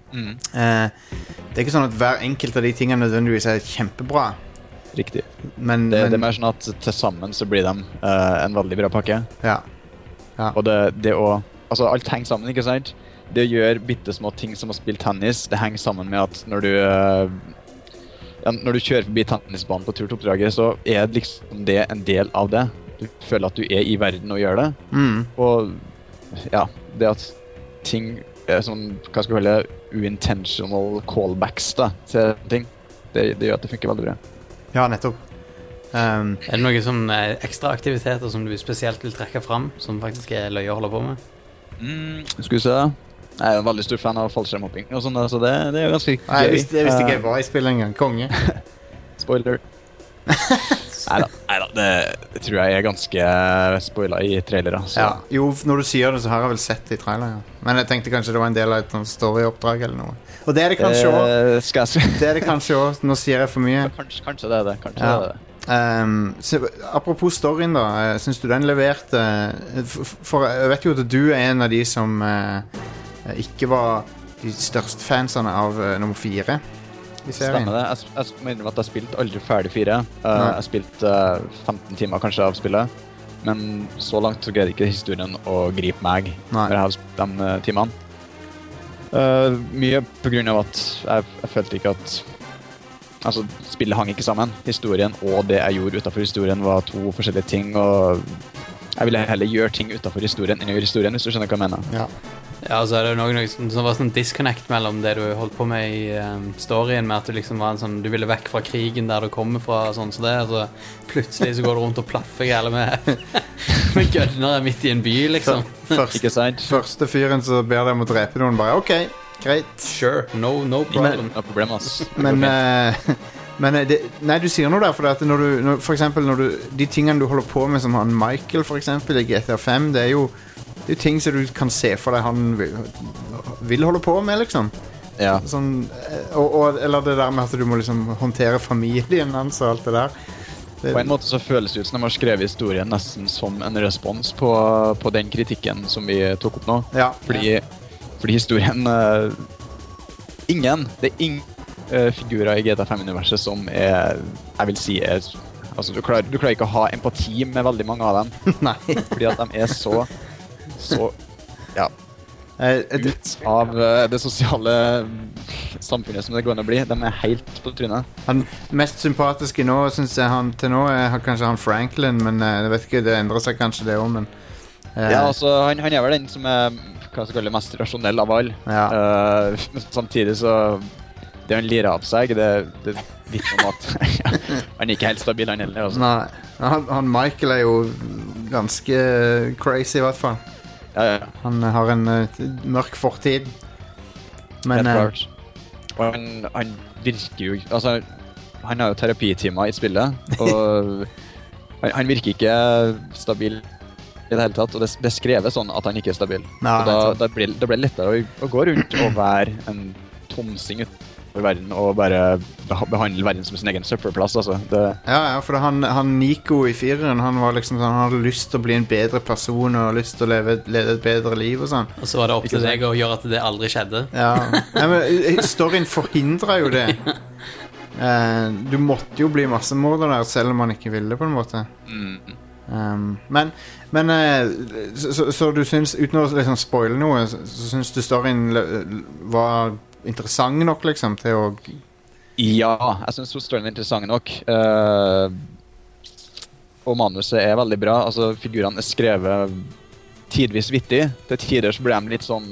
Mm. Eh, det er ikke sånn at hver enkelt av de tingene nødvendigvis er kjempebra. Riktig. Men, det, men, det er mer sånn at til sammen så blir de uh, en veldig bra pakke. Ja. Ja. Og det, det å... Altså, alt henger sammen, ikke sant? Det å gjøre bittesmå ting som å spille tennis, det henger sammen med at når du... Uh, ja, når du kjører forbi tennisbanen på tur til oppdraget, så er liksom det en del av det. Du føler at du er i verden og gjør det. Mm. Og ja, det at ting er sånn, hva skal vi holde, uintentional callbacks da, til ting, det, det gjør at det funker veldig bra. Ja, nettopp. Um, er det noen sånn eh, ekstra aktiviteter som du spesielt vil trekke frem, som faktisk er løye å holde på med? Mm, skal vi se da. Jeg er en veldig stor fan av fallskjermhopping og sånn, så det, det er ganske gøy. Nei, jeg visste, jeg visste ikke jeg var i spillet engang. Konge. Spoiler. Neida, neida, det, det tror jeg er ganske spoilet i trailere. Ja, jo, når du sier det så har jeg vel sett det i trailer, ja. Men jeg tenkte kanskje det var en del av et story-oppdrag eller noe. Og det er det kanskje også. Eh, det er det kanskje også. Nå sier jeg for mye. Kanskje, kanskje det er det. Kanskje ja. det er det. Um, så, apropos storyen da, synes du den leverte for, for jeg vet jo at du er en av de som uh, ikke var de største fansene av uh, nummer fire i serien. Stemmer det, jeg, jeg mener at jeg spilte aldri ferdig fire. uh, Jeg spilte uh, femten timer kanskje av spillet, men så langt så greide ikke historien å gripe meg. Nei. Når jeg har spilt de uh, timene uh, mye på grunn av at jeg, jeg følte ikke at altså, spillet hang ikke sammen. Historien og det jeg gjorde utenfor historien var to forskjellige ting, og jeg ville heller gjøre ting utenfor historien enn å gjøre historien, hvis du skjønner hva jeg mener. Ja, ja så er det noe, noe som var sånn disconnect mellom det du holdt på med i um, storyen, med at du liksom var en sånn, du ville vekk fra krigen der du kommer fra, sånn så det, og så plutselig så går du rundt og plaffer gale med, med gønnere midt i en by, liksom. Først, ikke sant? Første fyren så ber deg om å drepe noen, bare, ok, greit. Sure, no, no problem. No problem, ass. Men, uh, men det, nei, du sier noe der, for, at når du, når, for eksempel når du, de tingene du holder på med, som han Michael for eksempel i G T A fem, det er jo det er ting som du kan se for deg han vil, vil holde på med, liksom. Ja. Sånn, og, og, eller det der med at du må liksom håndtere familien hans og alt det der. Det, på en måte så føles det ut som de har skrevet historien nesten som en respons på, på den kritikken som vi tok opp nå. Ja. Fordi, fordi historien uh, ingen, det er ingen uh, figurer i G T A fem-universet som er, jeg vil si er, altså du klarer, du klarer ikke å ha empati med veldig mange av dem. Nei. Fordi at de er så så, ja uh, ut av uh, det sosiale samfunnet som det går an å bli. De er helt på trynet. Han mest sympatiske nå, synes jeg han til nå er kanskje han Franklin, men uh, jeg vet ikke, det endrer seg kanskje det også, men uh, ja, altså, han, han er vel den som er hva skal jeg kalle mest rasjonell av alle. Ja. Uh, men samtidig så det han lirer av seg, det, det vitner om at ja, han er ikke helt stabil, han heller. Altså. Nei, han, han Michael er jo ganske crazy i hvert fall. Ja, ja. Han har en uh, mørk fortid. Men uh, og han, han virker jo altså, han har jo terapitimer i spillet, og han, han virker ikke stabil i det hele tatt, og det, det er skrevet sånn at han ikke er stabil. Nei, og da, da blir det blir lettere å, å gå rundt og være en tomsing utenfor verden og bare behandle verden som sin egen søppelplass, altså. Det... Ja, ja, for han, han Nico i fireren, han var liksom sånn, han hadde lyst til å bli en bedre person og lyst til å leve, leve et bedre liv og sånn. Og så var det opp til deg å gjøre at det aldri skjedde. Ja, ja men storyen forhindret jo det. uh, du måtte jo bli massemorder der, selv om man ikke ville på en måte. Mm. Um, men men uh, så, så, så du synes, uten å liksom spoile noe, så, så synes du storyen var interessant nok liksom til å ja, jeg synes storyen er interessant nok uh, og manuset er veldig bra, altså figurene er skrevet tidvis vittig, til tider så blir de litt sånn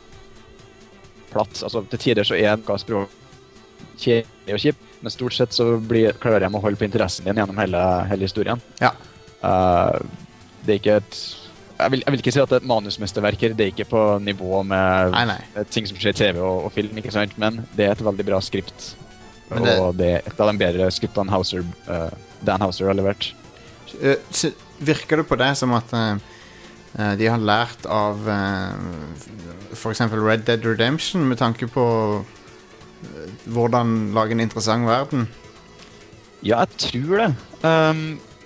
platt, altså til tider så er det språk kjedelig og kjip, men stort sett så blir, klarer de å holde på interessen din gjennom hele, hele historien. Ja. Uh, det er ikke et Jeg vil, jeg vil ikke si at det er et manusmesterverker, det er ikke på nivå med nei, nei. ting som skjer i T V og, og film, ikke sant? Men det er et veldig bra skript. Det... Og det er et av de bedre skriptene Houser, uh, Dan Houser har levert. Uh, så virker det på deg som at uh, de har lært av uh, for eksempel Red Dead Redemption med tanke på uh, hvordan lage en interessant verden? Ja, jeg tror det. Um,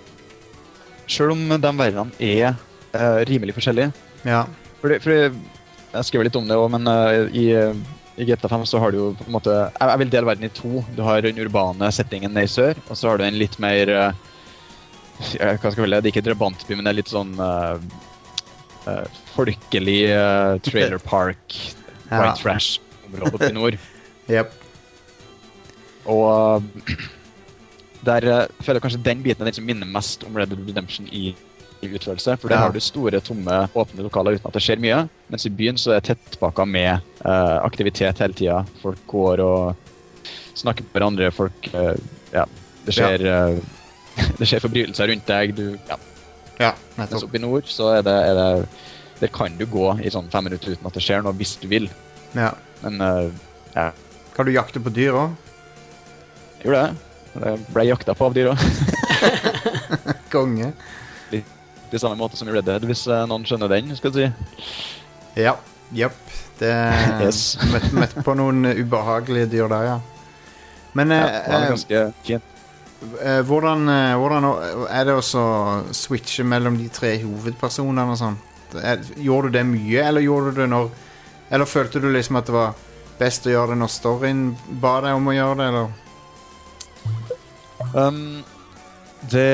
selv om den verden er Uh, rimelig forskjellig. Ja. Fordi, fordi jeg skrev litt om det også, men uh, i, I G T A fem så har du jo på en måte, jeg, jeg vil dele verden i to. Du har den urbane settingen nede i sør, og så har du en litt mer, uh, hva skal jeg vel, det er ikke drabantby, men det er litt sånn uh, uh, folkelig uh, trailer park, ja. White trash-område oppe i nord. Yep. Og uh, der uh, føler jeg kanskje den biten er den som minner mest om Red Dead Redemption i i utførelse, for der ja. Har du store, tomme, åpne lokaler uten at det skjer mye, mens i byen så er det tettpakket med uh, aktivitet hele tiden. Folk går og snakker med hverandre, folk, uh, ja, det skjer, ja. uh, det skjer forbrytelser rundt deg, du, ja. Ja, mens oppe i nord så er det, er det, der kan du gå i sånn fem minutter uten at det skjer noe, hvis du vil. Ja. Men, uh, ja. Kan du jakte på dyr også? Jeg gjorde det. Jeg ble jakta på av dyr også. Konge. I samme måte som i Red Dead, hvis uh, noen skjønner den, skal jeg si. Ja, jepp. Det yes. møtt, møtt på noen ubehagelige dyr der, ja. Men uh, ja, det var ganske fint. Uh, hvordan, uh, hvordan er det også å switche mellom de tre hovedpersonene og sånn? Er, gjorde du det mye, eller gjorde du det når... Eller følte du liksom at det var best å gjøre det når storyen ba deg om å gjøre det, eller? Um, det...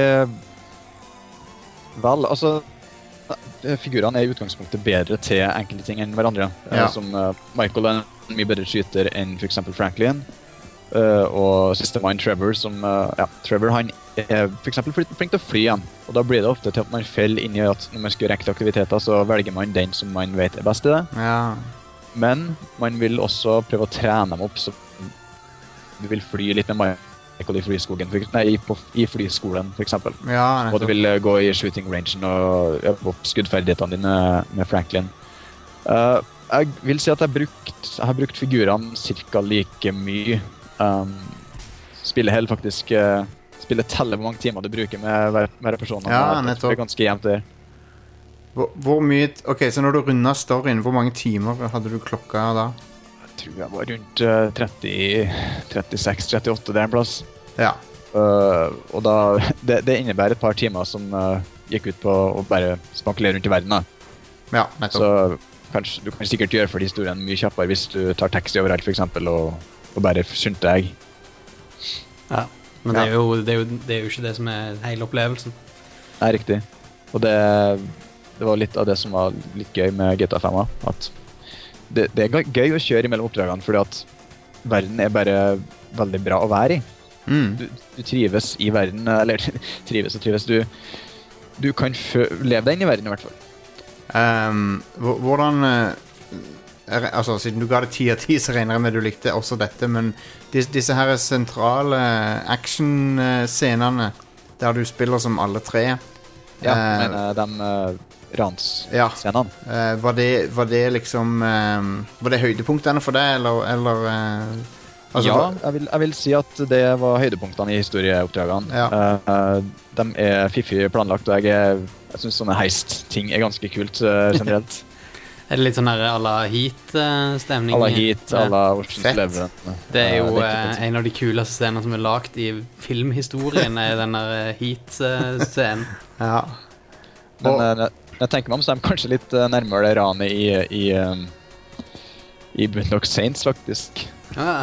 Vel, altså, figurene er i utgangspunktet bedre til enkelte ting enn hverandre. Ja. Uh, som uh, Michael er en mye bedre skyter enn for eksempel Franklin. Uh, og sistemann Trevor, som, uh, ja, Trevor han er for eksempel flink til å fly igjen. Og da blir det ofte til at man feller inn i at når man skal gjøre ekte aktiviteter, så velger man den som man vet er best i det. Ja. Men man vil også prøve å trene dem opp, så du vil fly litt med Michael. I flyskogen, nei, på, i flyskolen for eksempel. Ja, og du vil uh, gå i shooting rangen og øve opp skuddferdighetene dine med Franklin. Uh, jeg vil si at jeg, brukt, jeg har brukt figurene cirka like mye. Um, spillet helt faktisk, uh, spillet teller hvor mange timer du bruker med hver, hver person. Ja, nettopp. Det er ganske jevnt der. Hvor, hvor mye, ok, så når du rundet storyen, hvor mange timer hadde du klokka da? Jeg tror jeg var rundt uh, tretti, trettiseks, trettiåtte der en plass. Ja. Uh, og da, det, det innebærer et par timer som uh, gikk ut på å bare spankulere rundt i verden. Da. Ja, nettopp. Så kanskje, du kan sikkert gjøre for historien mye kjappere hvis du tar taxi overalt for eksempel, og, og bare skynder deg. Ja, men det er, jo, det, er jo, det er jo ikke det som er hele opplevelsen. Nei, riktig. Og det, det var litt av det som var litt gøy med G T A fem, at Det, det er gøy å kjøre mellom oppdragene, fordi at verden er bare veldig bra å være i. Mm. Du, du trives i verden, eller trives og trives. Du, du kan fø leve deg inn i verden i hvert fall. Um, hvordan... Er, altså, siden du ga det ti av ti, så regner jeg med du likte også dette, men disse, disse her sentrale action-scenene, der du spiller som alle tre... Ja, uh, men uh, de... Uh, ransscenene. Ja. Uh, var, det, var det liksom uh, var det høydepunktene for deg, eller, eller uh, altså, ja, var... jeg vil, jeg vil si at det var høydepunktene i historieoppdragene. Ja. Uh, uh, de er fiffig planlagt, og jeg, er, jeg synes sånne heist-ting er ganske kult uh, generelt. Er det litt sånn her à la Heat-stemning? À la Heat, à la Ocean's Eleven. Det er jo uh, en av de kuleste scenene som er lagt i filmhistorien, er den der Heat-scenen. Ja. Men uh, jeg tenker meg om, så er de kanskje litt uh, nærmere ranet i, i, um, i Boondock Saints, faktisk. Ah.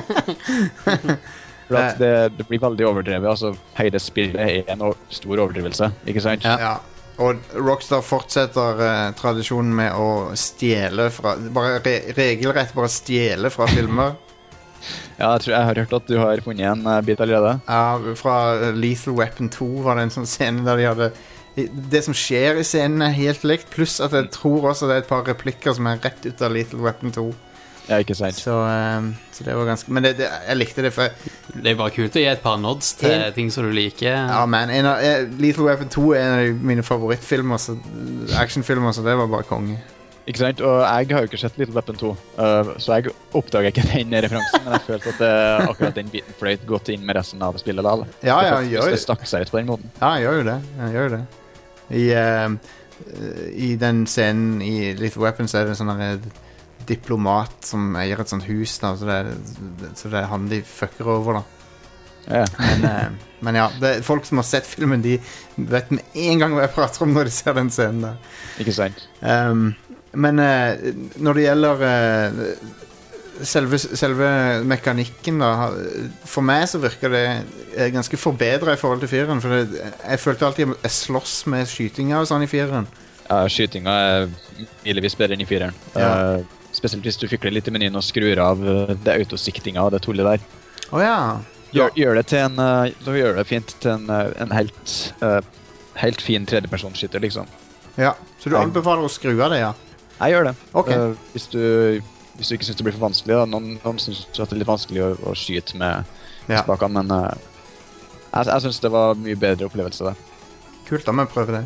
For at det, det blir veldig overdrevet, altså hele spillet er en stor overdrivelse, ikke sant? Ja, ja. Og Rockstar fortsetter uh, tradisjonen med å stjele fra, bare re regelrett bare stjele fra filmer. Ja, jeg tror jeg har hørt at du har funnet en uh, bit allerede. Ja, fra Lethal Weapon to var det en sånn scene der de hadde det som skjer i scenen er helt likt, pluss at jeg tror også det er et par replikker som er rett ut av Lethal Weapon to. Ja, ikke sant. Så, um, så det var ganske... Men det, det, jeg likte det, for... Det er bare kult å gi et par nods til en, ting som du liker. Ja, man. En av, Lethal Weapon to er en av mine favorittfilmer, så, actionfilmer, så det var bare konge. Ikke sant, og jeg har jo ikke sett Lethal Weapon to, uh, så jeg oppdager ikke den referansen, men jeg følte at uh, akkurat den biten fløyt godt inn med resten av spillet. Eller? Ja, ja, gjør det. Det stakk seg ut på den måten. Ja, gjør jo det. Ja, gjør jo det. I, uh, I den scenen i Lethal Weapon så er det sånn en diplomat som eier et sånt hus da, så det er, så det er han de fucker over da. Ja. Men, uh, men ja, det, folk som har sett filmen, de vet med en gang hva jeg prater om når de ser den scenen der. Ikke sant. Um, men uh, når det gjelder uh, selve, selve mekanikken da, for meg så virker det ganske forbedret i forhold til fireren, for det, jeg følte alltid jeg slåss med skytinga og sånn i fireren. Ja, skytinga er milevis bedre enn i fireren. Ja. Uh, spesielt hvis du fikler litt i menyen og skrur av det autosiktinga og det tullet der. Åh oh, ja. Gjør, gjør det til en, uh, gjør det fint til en, uh, en helt, uh, helt fin tredjepersonsskytter, liksom. Ja, så du anbefaler å skru av det, ja? Jeg gjør det. Okay. Uh, hvis, du, hvis du ikke synes det blir for vanskelig, da. Noen, noen synes at det er litt vanskelig å, å skyte med ja. spakene, men uh, jeg, jeg synes det var mye bedre opplevelse det. Kult, da må jeg prøve det.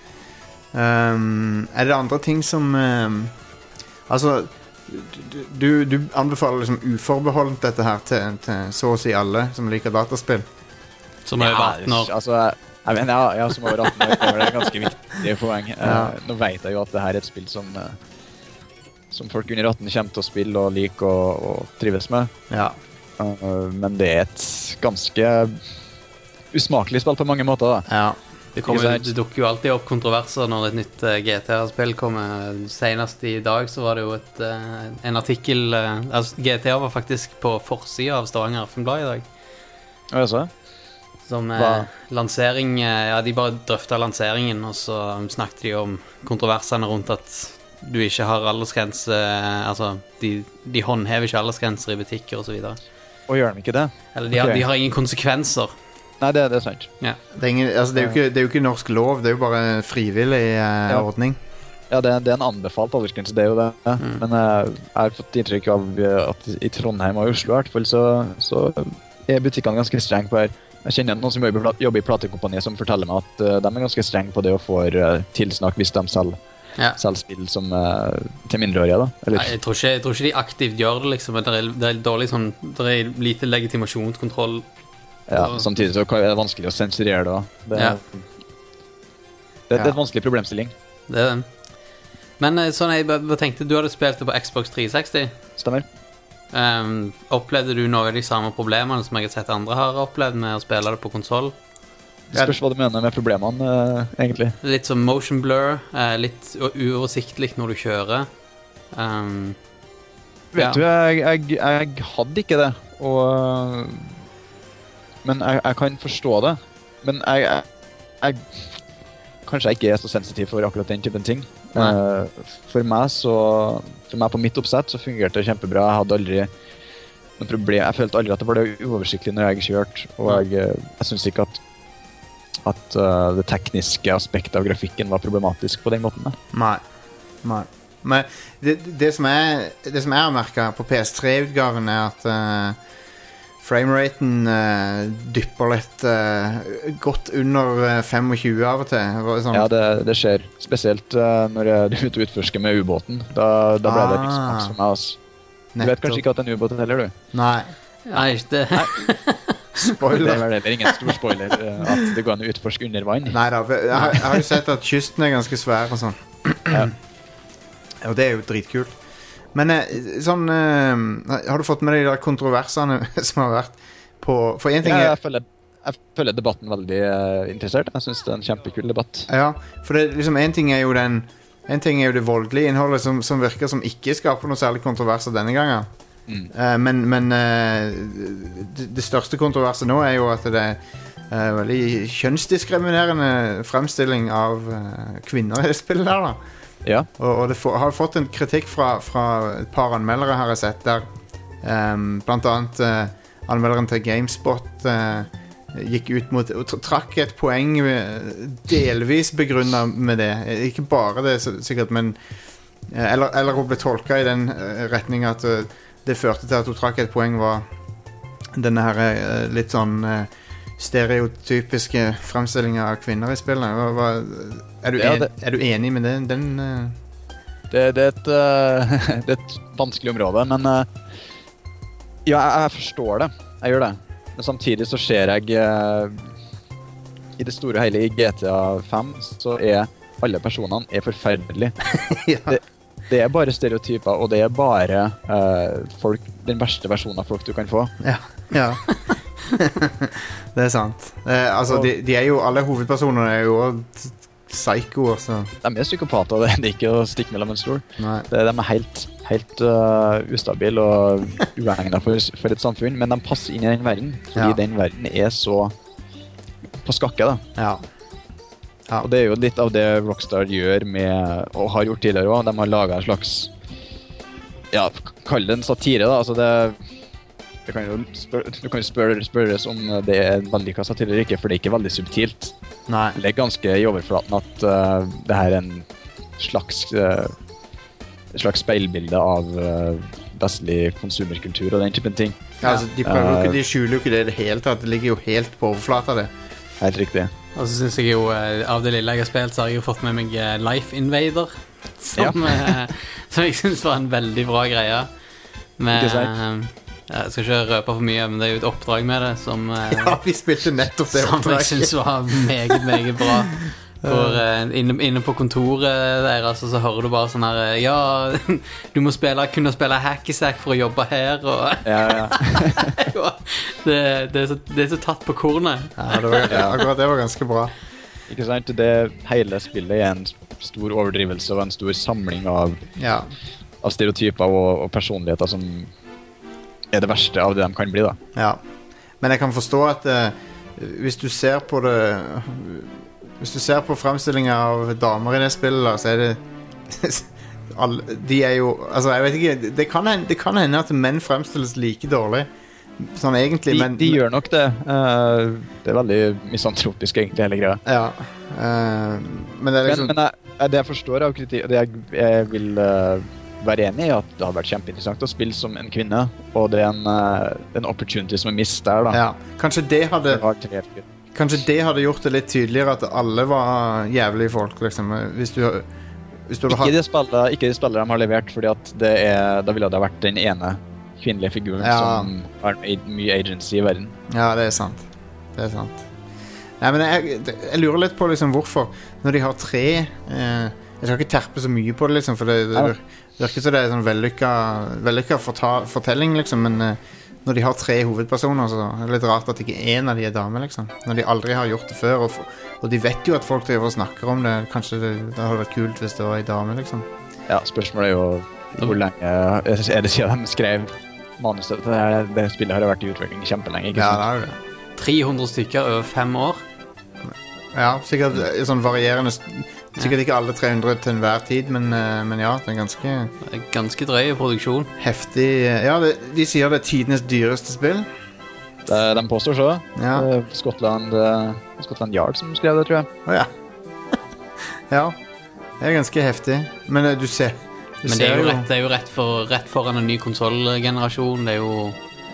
Um, er det andre ting som... Um, altså, du, du anbefaler liksom uforbeholdent dette her til, til så å si alle som liker dataspill? Som er atten år. Altså... Jeg mener, ja, ja, som over atten år, det er et ganske viktig poeng. Ja. Uh, nå vet jeg jo at det her er et spill som, uh, som folk under atten kommer til å spille og like og, og trives med. Ja. Uh, men det er et ganske usmakelig spill på mange måter, da. Ja. Det, kommer, det dukker jo alltid opp kontroverser når et nytt uh, G T A-spill kommer. Senest i dag så var det jo et, uh, en artikkel... Uh, altså, G T A var faktisk på forsiden av Stavanger Aftenblad i dag. Hva er det så? Som eh, lansering, ja, de bare drøftet lanseringen, og så snakket de om kontroversene rundt at du ikke har aldersgrense, altså, de, de håndhever ikke aldersgrenser i butikker og så videre. Og gjør de ikke det? Eller de, okay. har, de har ingen konsekvenser. Nei, det, det er sant. Ja. Det, er ingen, altså, det, er jo ikke, det er jo ikke norsk lov, det er jo bare frivillig eh, ja. ordning. Ja, det, det er en anbefalt aldersgrense, det er jo det. Ja. Mm. Men eh, jeg har fått inntrykk av at i Trondheim og Oslo i hvert fall, så, så er butikkene ganske streng på her. Jeg kjenner noen som jobber i platekompaniet som forteller meg at uh, de er ganske strenge på det å få uh, tilsnakk hvis de selger, ja. selger spill som, uh, til mindreårige. Da. Eller... Nei, jeg, tror ikke, jeg tror ikke de aktivt gjør det, liksom. Det er, det er, dårlig, sånn, det er lite legitimasjonskontroll. Ja, og... Samtidig så er det vanskelig å sensurere det. Det, ja. det, det er et vanskelig problemstilling. Det er det. Men sånn, jeg bare tenkte, du hadde spilt det på Xbox tre seksti. Stemmer. Um, opplevde du noe av de samme problemene som jeg har sett andre har opplevd med å spille det på konsol? Det spørs hva du mener med problemene, uh, egentlig. Litt som motion blur, uh, litt uoversiktlig når du kjører. Um, Vet ja. du, jeg, jeg, jeg hadde ikke det, og, men jeg, jeg kan forstå det. Men jeg, jeg, jeg kanskje jeg ikke er så sensitiv for akkurat den typen ting. Uh, for meg så For meg på mitt oppsett så fungerte det kjempebra. Jeg hadde aldri noen problem. Jeg følte aldri at det var uoversiktlig når jeg kjørte. Og jeg, jeg synes ikke at At uh, det tekniske aspektet av grafikken var problematisk på den måten. Nei, nei. Men det, det, som jeg, det som jeg har merket på P S tre-utgaven er at uh, frameraten uh, dypper litt uh, godt under tjuefem av og til. Sånn. Ja, det, det skjer. Spesielt uh, når du er ute og utforsker med ubåten. Da, da ble ah, det litt smaks for meg. Altså. Du vet kanskje ikke at det er en ubåt heller, du? Nei. Nei, ikke det. Spoiler. Det er vel ingen stor spoiler at det går an å utforske under vann. Neida, jeg, har, jeg har jo sett at kysten er ganske svær og sånn. Ja. Og det er jo dritkult. Men sånn, uh, har du fått med deg de der kontroversene som har vært på... For en ting er... Ja, jeg føler, jeg føler debatten veldig uh, interessert. Jeg synes det er en kjempekul debatt. Ja, for det, liksom, en ting er jo den... En ting er jo det voldelige innholdet som, som virker som ikke skaper noe særlig kontroverser denne gangen. Mm. Uh, men men uh, det, det største kontroverset nå er jo at det er uh, veldig kjønnsdiskriminerende fremstilling av uh, kvinner i det spillet der da. Ja. Og, og det for, har fått en kritikk fra, fra et par anmeldere har jeg sett der um, blant annet uh, anmelderen til GameSpot uh, gikk ut mot og trakk et poeng delvis begrunnet med det, ikke bare det sikkert, men uh, eller, eller hun ble tolket i den uh, retning at uh, det førte til at hun trakk et poeng var denne her uh, litt sånn uh, stereotypiske fremstillinger av kvinner i spillet. Hva, hva, er, du en, ja, det, er du enig med den? den uh... det, det, er et, uh, det er et vanskelig område, men uh, ja, jeg, jeg forstår det. Jeg gjør det. Men samtidig så ser jeg uh, i det store og hele i G T A fem så er alle personene er forferdelige. Ja. det, det er bare stereotyper, og det er bare uh, folk, den verste versjonen av folk du kan få. Ja, ja. Det er sant. eh, altså, de, de er jo, alle hovedpersonene er jo psykoer, så... De er psykopater, det er ikke å stikke mellom en stol. Nei. Det, de er helt, helt uh, ustabile og uegnet for, for et samfunn, men de passer inn i den verden, fordi ja. Den verden er så på skakke, da. Ja. Ja. Og det er jo litt av det Rockstar gjør med, og har gjort tidligere også. De har laget en slags, ja, kall det en satire da, altså det... Det kan jo spør, du kan jo spørre, spørres om det er veldig kastet til eller ikke, for det er ikke veldig subtilt. Nei. Det er ganske i overflaten at uh, det her er en slags, uh, slags speilbilde av uh, vestlig konsumerkultur og den typen ting. Ja, altså, de prøver jo uh, ikke, de skjuler jo ikke det i det hele tatt, det ligger jo helt på overflata det. Helt riktig. Og så synes jeg jo, av det lille jeg har spilt, så har jeg jo fått med meg Life Invader, som, ja. som jeg synes var en veldig bra greie. Med, ikke sant? Jeg skal ikke røpe for mye, men det er jo et oppdrag med det som, ja, vi spilte nettopp det som oppdraget. jeg synes var meget, meget bra. For uh, inne, inne på kontoret der, altså, så hører du bare sånn her, ja, du må spille, kunne spille hacky-sack for å jobbe her, og ja, ja. det, det, er så, det er så tatt på kornet. Ja, det var, ja, akkurat det var ganske bra. Ikke sant, det hele spillet er en stor overdrivelse og en stor samling av, ja. Av stereotyper og, og personligheter som er det verste av det de kan bli da. Ja, men jeg kan forstå at uh, hvis du ser på det hvis du ser på fremstillingen av damer i det spillet, så er det alle, de er jo, altså jeg vet ikke, det kan, det kan hende at menn fremstilles like dårlig sånn egentlig, de, men de gjør nok det. Uh, det er veldig misantropisk egentlig hele greia. Ja, uh, men det er liksom men, men jeg, det jeg forstår av kritikk, det jeg, jeg vil uh, være enig i at det har vært kjempeinteressant å spille som en kvinne, og det er en, uh, en opportunity som er mist der da. Ja, kanskje det hadde det kanskje det hadde gjort det litt tydeligere at alle var jævlige folk, liksom, hvis du, hvis du hadde ikke hatt de spillet, ikke de spillere de har levert, fordi at det er, da ville det ha vært den ene kvinnelige figuren ja. Som har mye agency i verden. Ja, det er sant. Det er sant. Nei, men jeg, jeg lurer litt på liksom hvorfor, når de har tre eh, jeg skal ikke terpe så mye på det liksom, for det, det, det virker så det er sånn vellykket, vellykket fortal, fortelling liksom, men eh, når de har tre hovedpersoner så er det litt rart at ikke en av de er dame liksom, når de aldri har gjort det før, og, og de vet jo at folk driver og snakker om det, kanskje det, det hadde vært kult hvis det var en dame liksom. Ja, spørsmålet er jo hvor lenge er det siden de skrev manuset til det, det spillet har vært i utvikling kjempelenge, ikke sant? Ja, det er det. tre hundre stykker over fem år. Ja, sikkert sånn varierende, sikkert ikke alle tre hundre til enhver tid, men, men ja, det er ganske... Det er ganske drøy produksjon. Heftig, ja, det, de sier det er tidenes dyreste spill. Det, de påstår så. Ja. Scotland, Scotland Yard som skrev det, tror jeg. Åja. Ja, det er ganske heftig, men du ser... Du men det er jo rett, det er jo rett, for, rett foran en ny konsolgenerasjon. Det er jo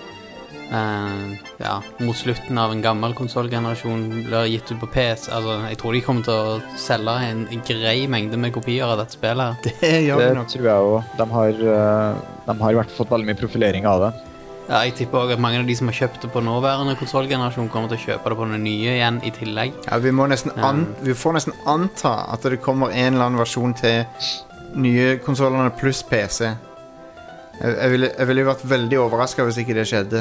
uh, ja, mot slutten av en gammel konsolgenerasjon blir gitt ut på P C. Altså, jeg tror de kommer til å selge en grei mengde med kopier av dette spillet. Det gjør det de nok. Tror jeg også. De har, de har i hvert fall fått veldig mye profilering av det. Ja, jeg tipper også at mange av de som har kjøpt det på nåværende konsolgenerasjon kommer til å kjøpe det på den nye igjen i tillegg. Ja, vi, må nesten an, vi får nesten anta at det kommer en eller annen versjon til nye konsolene pluss P C. Jeg, jeg, ville, jeg ville jo vært veldig overrasket hvis ikke det skjedde.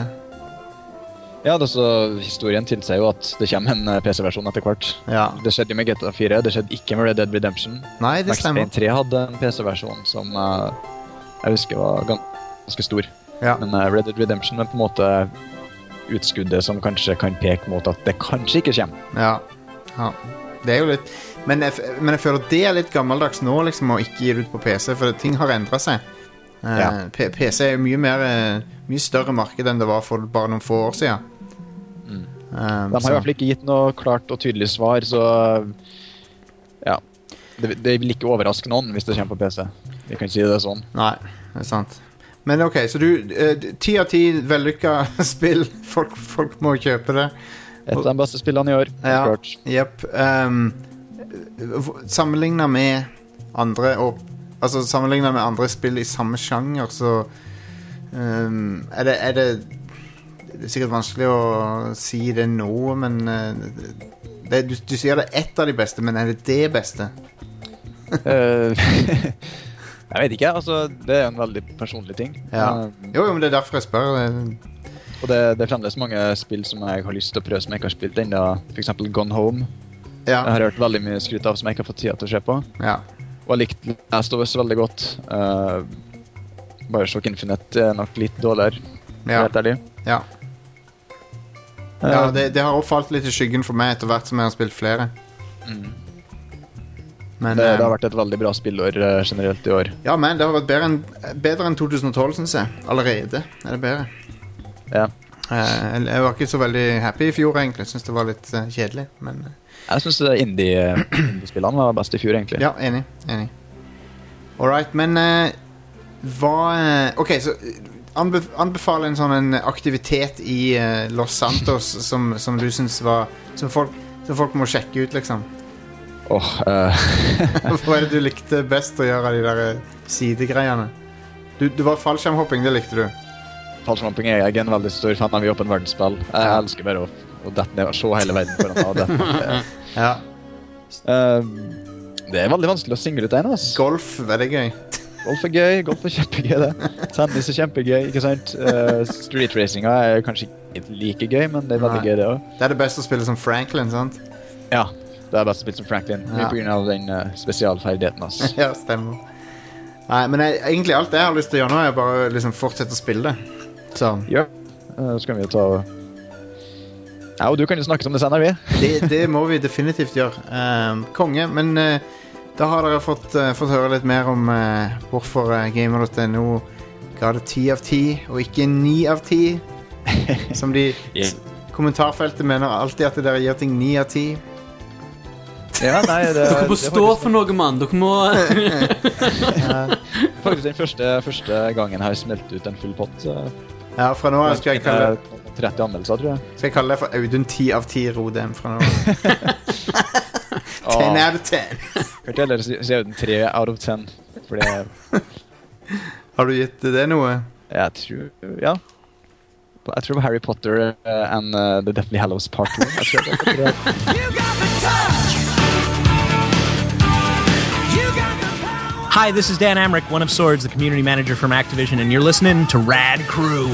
Ja, det så, historien tilsier jo at det kommer en P C-versjon etter hvert. Ja. Det skjedde jo med G T A fire, det skjedde ikke med Red Dead Redemption. Nei, det Max stemmer. Payne tre hadde en P C-versjon som uh, jeg husker var ganske stor. Ja. Men uh, Red Dead Redemption er på en måte utskuddet som kanskje kan peke mot at det kanskje ikke kommer. Ja, ja. Det er jo litt men jeg, men jeg føler det er litt gammeldags nå liksom, å ikke gi det ut på P C, for ting har endret seg. Ja. uh, P- PC er jo mye mer mye større marked enn det var for bare noen få år siden. Mm. um, De har i hvert fall ikke gitt noe klart og tydelig svar, så ja, det, det vil ikke overraske noen hvis det kommer på P C. Vi kan si det sånn. Nei, det er sant. Men ok, så du ti av ti vellykket spill, folk, folk må kjøpe det. Et av de beste spillene i år. Ja, yep. um, Sammenlignet med andre og, altså sammenlignet med andre spill i samme sjanger, så um, er, det, er det det er sikkert vanskelig å si det nå, men uh, det, du, du sier det er ett av de beste, men er det det beste? uh, jeg vet ikke, altså det er en veldig personlig ting. Ja. uh, Jo, men det er derfor jeg spør. Og det, det er fremdeles mange spill som jeg har lyst til å prøve som jeg ikke har spilt enda. For eksempel Gone Home Ja. Jeg har hørt veldig mye skryt av som jeg ikke har fått tid til å se på. Ja. Og jeg likte Last of Us veldig godt. Uh, Bioshock Infinite er nok litt dårligere, Ja. helt ærlig. Ja. Ja, det, det har også falt litt i skyggen for meg etter hvert som jeg har spilt flere. Mm. Men, det, det eh, har vært et veldig bra spillår uh, generelt i år. Ja, men det har vært bedre enn, bedre enn tjue tolv, synes jeg. Allerede er det bedre. Ja. Eh, jeg var ikke så veldig happy i fjor, egentlig. Jeg synes det var litt uh, kjedelig, men... Uh, Jeg synes indie, indie-spillene var best i fjor, egentlig. Ja, enig, enig. Alright, men uh, hva... Uh, ok, så anbe anbefale en sånn en aktivitet i uh, Los Santos som, som du synes var... Som folk, som folk må sjekke ut, liksom. Åh, oh, uh... Hva er det du likte best å gjøre av de der uh, sidegreiene? Du, det var fallskjermhopping, det likte du. Fallskjermhopping er jeg en veldig stor fan av i åpen verdensspill. Jeg Ja. elsker bare å, å dette ned og se hele verden foran meg. og dette. Ja. Uh, det er veldig vanskelig å single ut en, ass. Golf, veldig gøy. Golf er gøy, golf er kjempegøy det. Tennis er kjempegøy, ikke sant? Uh, street racinga er kanskje ikke like gøy, men det er veldig Nei. gøy det også. Det er det beste å spille som Franklin, sant? Ja, det er best å spille som Franklin. Ja. Ja. På grunn av den uh, spesialferdigheten, ass. Ja, stemmer. Nei, men jeg, egentlig alt jeg har lyst til å gjøre nå er bare liksom fortsette å spille det. Så Ja, uh, så kan vi jo ta... Ja, og du kan jo snakke om det senere, vi. det, det må vi definitivt gjøre. Um, konge, men uh, da har dere fått, uh, fått høre litt mer om uh, hvorfor uh, gamer punktum no ga det ti av ti, og ikke ni av ti. Som de Yeah. kommentarfeltet mener alltid at dere gir ting ni av ti. Ja, nei, det, Dere må det er stå faktisk- for noe, mann. Dere må... Faktisk den første, første gangen jeg har smelt ut en full pott. Uh, Ja, fra nå av skal jeg kalle, tretti anmeldelser, tror jeg. skal jeg kalle det for Audun ti av ti Rodem fra nå av. ten out of ten. Hørte heller si si den tre out of ten. For det, Har du gitt det noe? jeg tror, ja. Jeg tror det var Harry Potter uh, and uh, The Deathly Hallows Part two. Jeg tror det, jeg tror det. Hi, this is Dan Amrick, one of Swords, the community manager from Activision, and you're listening to Rad Crew.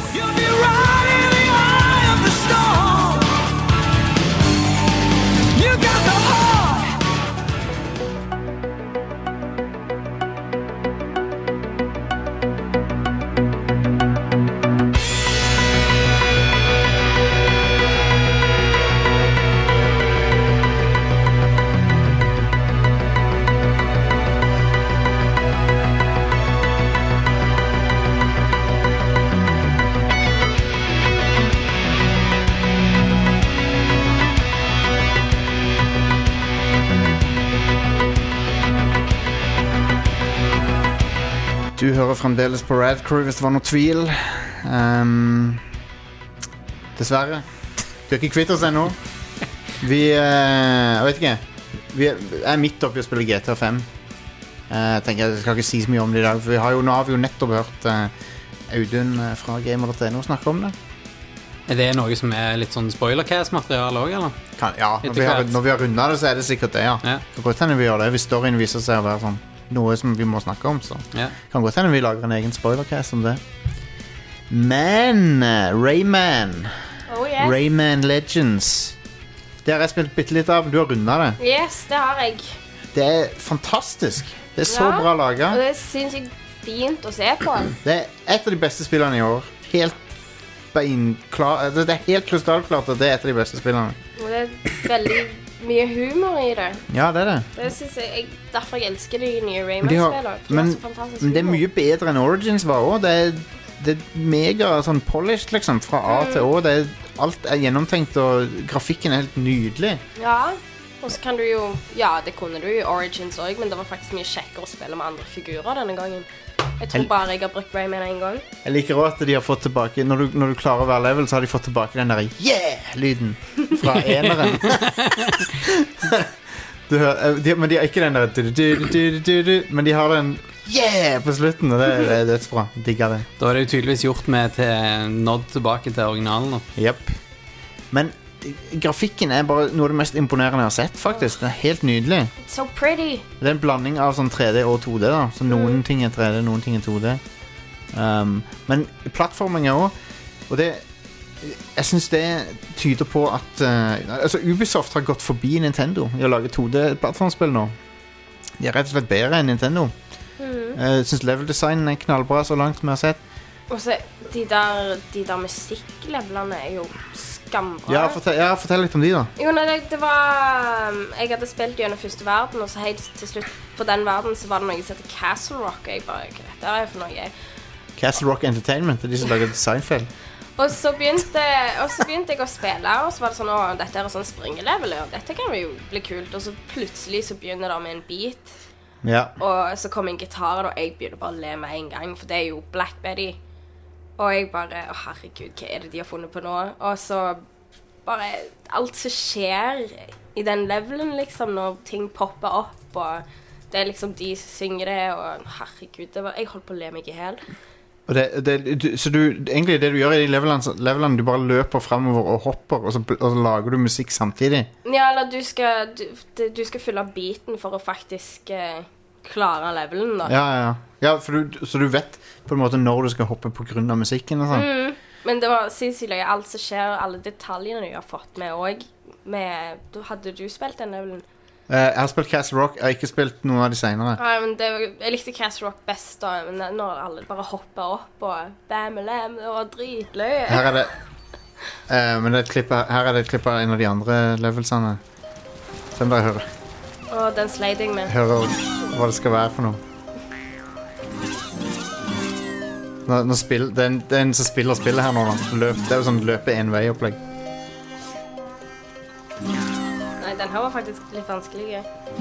Du hører fremdeles på Rad Crew hvis det var noe tvil. Um, dessverre. Du er ikke kvitt oss ennå. Vi uh, Jeg vet ikke. Vi er, er midt oppi å spille G T A fem. Uh, jeg tenker jeg skal ikke si så mye om det i dag, for vi har jo, nå har vi jo nettopp hørt uh, Audun uh, fra gamer punktum no snakke om det. Er det noe som er litt sånn spoilercast-materiale også, eller? Kan, ja, når Etter vi, har, hvert. når vi har rundet det, så er det sikkert det, ja. Ja. Det kan godt hende vi gjør det. Hvis storyen viser seg å være sånn noe som vi må snakke om, så Ja. kan godt hende vi lager en egen spoilercast om det. Men uh, Rayman Oh yes. Rayman Legends, det har jeg spilt bitte litt av. Du har rundet det. Yes, det har jeg. Det er fantastisk. Det er så Ja, bra laget. Og det synes jeg er fint å se på. Det er et av de beste spillene i år. Helt beinklar. Det er helt krystallklart at det er et av de beste spillene. Og det er veldig mye humor i det. Ja, det er det. Det synes jeg, jeg Derfor jeg elsker de nye Men de har- Rayman-spillene. De men- har så fantastisk Men det er humor. mye bedre enn Origins var også. Det er, det er mega sånn polished, liksom, fra A til Å. Det er, alt er gjennomtenkt, og grafikken er helt nydelig. Ja, og så kan du jo Ja, det kunne du i Origins også, men det var faktisk mye kjekkere å spille med andre figurer denne gangen. Jeg tror Hel- bare jeg har brukt Rayman en gang. Jeg liker også at de har fått tilbake Når du, når du klarer hver level, så har de fått tilbake den der yeah-lyden fra eneren. Du hører, eh, de, men de har ikke den der du, du, du, du, du, du, men de har den yeah på slutten, og det, det er dødsbra. Digger det. Da er det jo tydeligvis gjort med til nådd tilbake til originalen. Da. Jep. Men eh, grafikken er bare noe av det mest imponerende jeg har sett, faktisk. Det er helt nydelig. It's so pretty. Det er en blanding av sånn tre D og to D, da. Så noen ting er tre D, noen ting er to D. Um, men plattforming er også. Og det jeg synes det tyder på at uh, altså Ubisoft har gått forbi Nintendo i å lage to D-plattformspill nå. De er rett og slett bedre enn Nintendo. Mm. Jeg synes level-designen er knallbra så langt som jeg har sett. Og så de der, de der musikklevelene er jo skambra. Ja, fortell, ja, fortell litt om de da. Jo, nei, det, det var... Jeg hadde spilt gjennom første verden, og så helt til slutt på den verden så var det noe som heter Castle Rock. Jeg bare, hva dette er for noe? Castle Rock Entertainment, det er de som lager designfeil. Og så, begynte, og så begynte jeg å spille, og så var det sånn, å, dette er sånn springelevel, og dette kan jo bli kult. Og så plutselig så begynner det med en beat. Ja. Og så kom en gitar, og jeg begynte bare å le med en gang, for det er jo Black Betty. Og jeg bare, å herregud, hva er det de har funnet på nå? Og så bare alt som skjer i den levelen, liksom, når ting popper opp, og det er liksom de som synger det, og herregud, det var, jeg holdt på å le meg i hel. Og det, det, du, så du, egentlig det du gjør i de levelene, levelene du bare løper fremover og hopper, og så, og så lager du musikk samtidig? Ja, eller du skal, du, du skal fylle beaten for å faktisk eh, klare levelen da. Ja, ja, ja. For du, så du vet på en måte når du skal hoppe på grunn av musikken og sånn? Mm. Men det var sinnssykt løye, alt som skjer, alle detaljene du har fått med, og med, hadde du spilt den levelen? Uh, jeg har spilt Castle Rock, jeg har ikke spilt noen av de senere. Ja, men det, jeg likte Castle Rock best da, men når alle bare hopper opp og bam og lam, det var dritløye. Her er det, uh, men det er et klipp, her er det et klipp av en av de andre levelsene. Se om dere hører. Åh, den sliding med. Hører hva det skal være for noe. Nå, nå spill, det, er en, det er en som spiller spillet her nå, Løp, det er jo sånn løpe en vei opplegg. Nei, den her var faktisk litt vanskelig.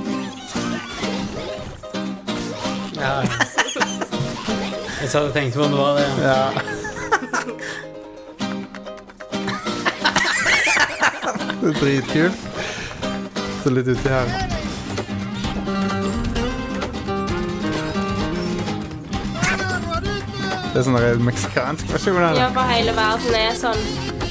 Ja. Jeg sa det tenkte på om det var det. Ja. Det er dritkult. Så litt uti her. Det er sånn der meksikansk versjon her. Ja, for hele verden er sånn.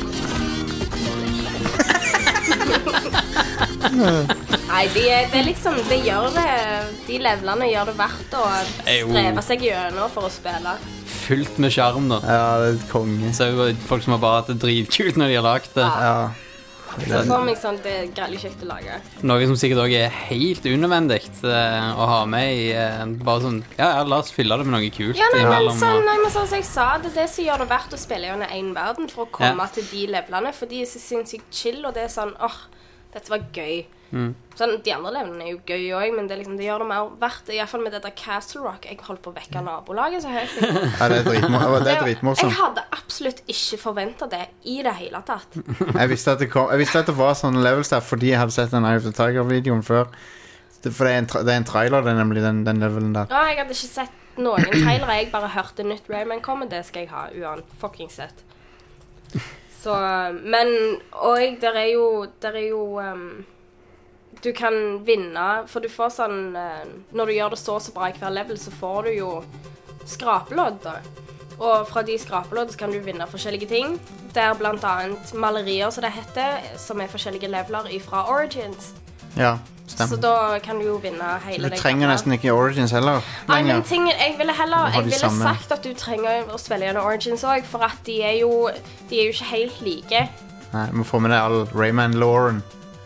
Nei, det de er liksom, det gjør det, de levelene gjør det verdt å streve seg gjennom for å spille. Fullt med skjerm da. Ja, det er konge. Så er det folk som har bare hatt det dritkult når de har lagt det. Ja. Så for meg sånn, det er greilig kjekt å lage. Noe som sikkert også er helt unødvendig uh, å ha med i uh, bare sånn, ja, ja, la oss fylle det med noe kult. Ja, nei, men sånn, nei, men sånn som jeg sa, det er det som gjør det verdt å spille gjennom en verden for å komme ja. til de levelene, for de er så sinnssykt chill, og det er sånn, åh, oh, dette var gøy. Mm. Sånn, de andre levelene er jo gøy også, men det, liksom, det gjør det mer verdt, i hvert fall med dette Castle Rock. Jeg holdt på å vekke nabolaget så høyt. Ja, det er dritmorsomt. Det er dritmorsomt. Jeg hadde absolutt ikke forventet det i det hele tatt. Jeg visste at det, kom, jeg visste at det var sånne levels der fordi jeg hadde sett den Eye of the Tiger-videoen før. Det, for det er, en, det er en trailer, det er nemlig den, den levelen der. Ja, jeg hadde ikke sett noen trailere, jeg bare hørte nytt Rayman komme, det skal jeg ha uansett fucking sett. Så, men, og der er jo, der er jo, um, du kan vinne, for du får sånn, uh, når du gjør det så så bra i hver level, så får du jo skrapelodd da. Og fra de skrapelodd kan du vinne forskjellige ting. Det er blant annet malerier, som det heter, som er forskjellige leveler fra Origins. Ja, stemmer. Så da kan du jo vinne hele det. Du trenger nesten ikke Origins heller. Nei, men ting, jeg ville heller, jeg ville samme. sagt at du trenger å spille gjennom Origins også, for at de er jo, de er jo ikke helt like. Nei, du må få med deg all Rayman-loren.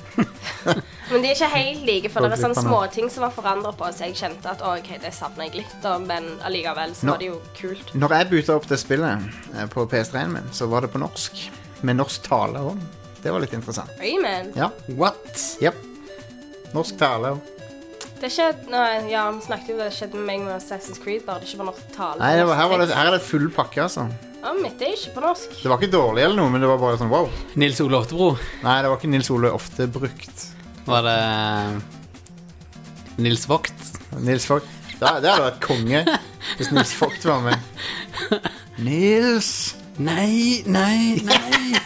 Men de er ikke helt like, for det er sånne små ting som var forandret på, så jeg kjente at, å, ok, det savner jeg litt, da, men allikevel så Nå, var det jo kult. Når jeg bytte opp det spillet på P S tre-en min, så var det på norsk, med norsk tale også. Det var litt interessant. Rayman? Ja. What? Yep. Norsk tale. Det skjedde, nei, ja, vi snakket jo det skjedde med meg med Assassin's Creed, bare det ikke var norsk tale. Nei, det var, her, var det, her er det full pakke, altså. Ja, mitt er ikke på norsk. Det var ikke dårlig eller noe, men det var bare sånn, wow. Nils Ole Oftebro? Nei, det var ikke Nils Ole ofte brukt. Var det Nils Vogt? Nils Vogt. Da, det hadde vært konge hvis Nils Vogt var med. Nils! Nei, nei, nei.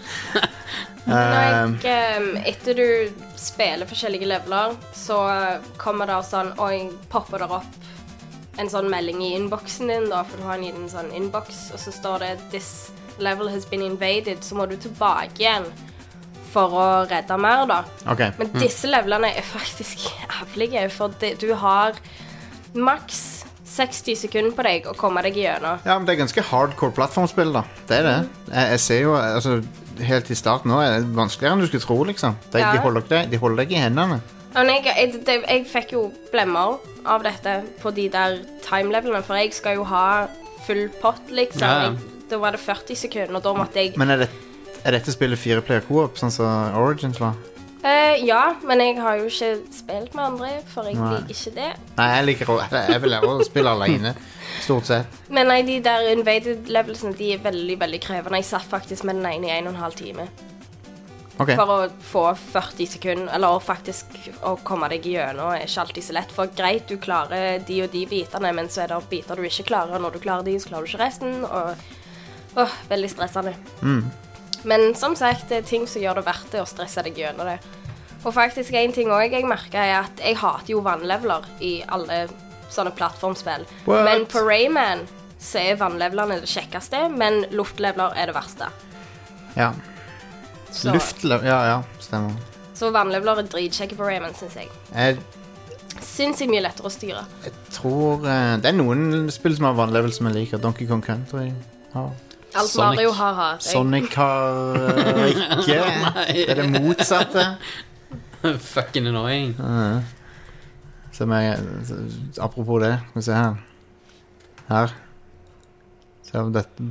um, etter du spiller forskjellige leveler, så kommer det sånn, oi, popper der opp en sånn melding i inboxen din da, for du har en sånn inbox, og så står det this level has been invaded, så må du tilbake igjen for å redde mer da. Okay. Men disse levelene er faktisk jævlige, for det, du har maks seksti sekunder på deg å komme deg igjennom. Ja, men det er ganske hardcore plattformspill da. Det er det. Jeg, jeg ser jo, altså, helt i starten nå er det vanskeligere enn du skulle tro, liksom. De, Ja. de, holder, deg, de holder deg i hendene. Ja, men jeg, jeg, det, jeg fikk jo blemmer av dette på de der time-levelene, for jeg skal jo ha full pott, liksom. Ja, ja. Jeg, da var det førti sekunder, og da måtte jeg... Men er, det, er dette spillet fire player co-op, sånn som Origins var? Eh, ja, men jeg har jo ikke spilt med andre, for jeg Nei. liker ikke det. Nei, jeg liker å, jeg vil lære å spille alene, stort sett. Men nei, de der invaded levelsene, de er veldig, veldig krevende. Jeg satt faktisk med den ene i en og en halv time. Ok. For å få førti sekunder, eller faktisk å komme deg igjennom, er ikke alltid så lett. For greit, du klarer de og de bitene, men så er det biter du ikke klarer, og når du klarer de, så klarer du ikke resten, og åh, veldig stressende. Mm. Men som sagt, det er ting som gjør det verdt det å stresse deg gjennom det. Og faktisk en ting også jeg merket er at jeg hater jo vannleveler i alle sånne plattformspill. What? Men på Rayman så er vannlevelerne det kjekkeste, men luftleveler er det verste. Ja. Så, Luftlevel, ja, ja, stemmer. så vannleveler er dritkjekke på Rayman, synes jeg. Jeg, Sinnssykt mye lettere å styre. jeg tror eh, det er noen spill som har vannlevel som jeg liker. Donkey Kong Country har. Alt Sonic. Mario har hatt. jeg. Sonic har eh, ikke. Det er det motsatte. Fucking annoying. Ja. Som jeg, apropos det, skal vi se her. Her. Se om dette.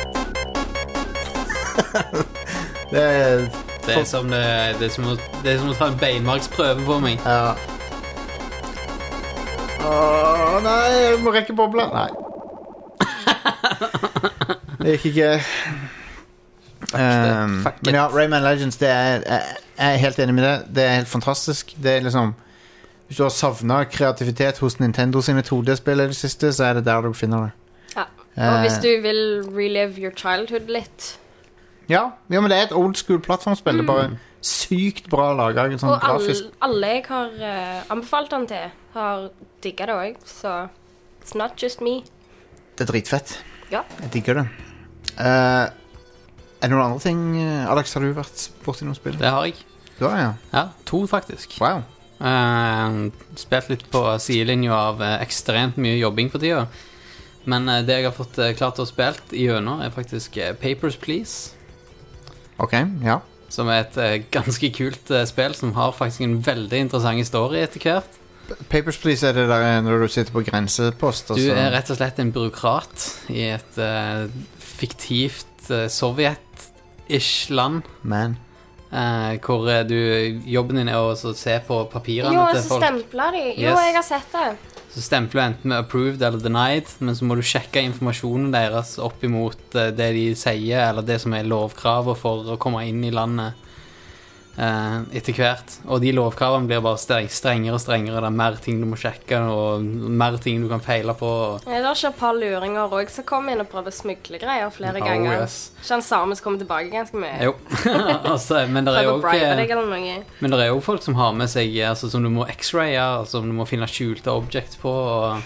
det er... Det er som, det, det er som, å, det er som å ta en beinmarksprøve på meg. Ja. Åh, nei, jeg må rekke bobla. Nei. Det gikk ikke. Um, Fuck it. men ja, Rayman Legends, det er, jeg, jeg er helt enig med det. Det er helt fantastisk. Det er liksom, hvis du har savnet kreativitet hos Nintendo sine to D-spill i det siste, så er det der du finner det. Ja. Og hvis du vil relive your childhood litt. Ja, ja, men det er et old school plattformspill. Det er bare sykt bra laget, sånn Og alle, grafisk. alle jeg har eh, anbefalt den til, har digget det også, så it's not just me. Det er dritfett. Ja. Jeg digger det. Uh, er det noen andre ting, uh, Alex, har du vært borti noen spill? Det har jeg. Du har, ja. Ja, to faktisk. Wow. Uh, spilt litt på sidelinja av uh, ekstremt mye jobbing for tida. Men uh, det jeg har fått uh, klart å spilt igjennom, er faktisk uh, Papers, Please. Ok, ja. Som er et uh, ganske kult uh, spill som har faktisk en veldig interessant historie etter hvert. Papers, Please er det der når du sitter på grensepost. Du er rett og slett en byråkrat i et uh, fiktivt uh, Sovjet-ish land. Man. Uh, hvor uh, du, jobben din er å så se på papirene Jo, til så folk. stempler de. Jo, Yes. jeg har sett det. Så stempler du enten med approved eller denied, men så må du sjekke informasjonen deres opp imot uh, det de sier, eller det som er lovkravet for å komme inn i landet uh, etter hvert. Og de lovkravene blir bare streng, strengere og strengere. Det er mer ting du må sjekke, og mer ting du kan feile på. Det er ikke et par luringer også som kommer inn og prøver å smugle greier flere Oh, ganger. yes. Ikke han samme som kommer tilbake ganske mye. Jo. altså, men det er Prøver jo å bribe deg ikke eller noe. Men det er jo folk som har med seg altså, som du må x-raye, altså, som du må finne skjulte objects på, og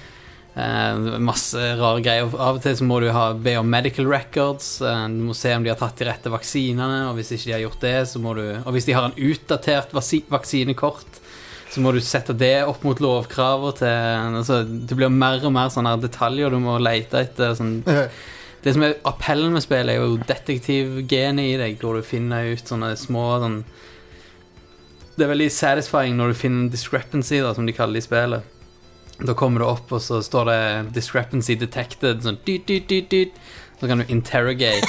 eh, masse rare greier. Av og til så må du ha, be om medical records, eh, du må se om de har tatt de rette vaksinene, og hvis ikke de har gjort det, så må du, og hvis de har en utdatert vasi- vaksinekort, så må du sette det opp mot lovkraver til, altså, det blir mer og mer sånne her detaljer du må lete etter, sånn. Det som er appellen med spillet er jo detektivgenet i deg, hvor du finner ut sånne små sånn, det er veldig satisfying når du finner en discrepancy da, som de kaller det i spillet. Da kommer du opp og så står det discrepancy detected, sånn dyt, dyt, dyt, dyt. Så kan du interrogate.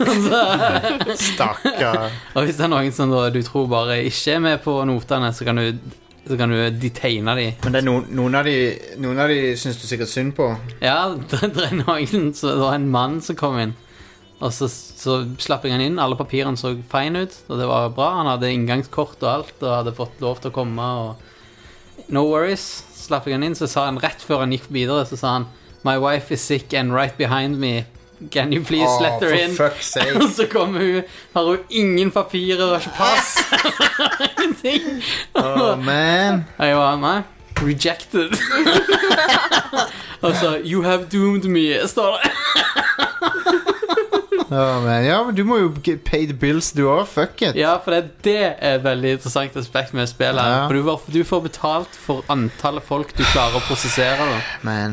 Stakkar. Og hvis det er noen som da, du tror bare ikke er med på notene, så kan du, så kan du detaine de. Men det er noen, noen av de Noen av de synes du sikkert synd på. Ja, det, det er noen, så det var en mann som kom inn. Og så, så slapp jeg han inn. Alle papirene så fine ut, og det var bra. Han hadde inngangskort og alt, og hadde fått lov til å komme. Og no worries. Slapp jeg han inn, så sa han rett før han gikk videre, så sa han My wife is sick and right behind me. Can you please Åh, let her for in? fuck's sake. Og så kommer hun, har hun ingen papirer og ikke pass. Ingenting. Oh, man. Og jeg var, nei, rejected. Og så, you have doomed me, står det. Oh, man. Ja, men du må jo get pay the bills du også, fuck it. Ja, for det, det er et veldig interessant aspekt med spillet. Ja. For du, du får betalt for antallet folk du klarer å prosessere. Da. Man.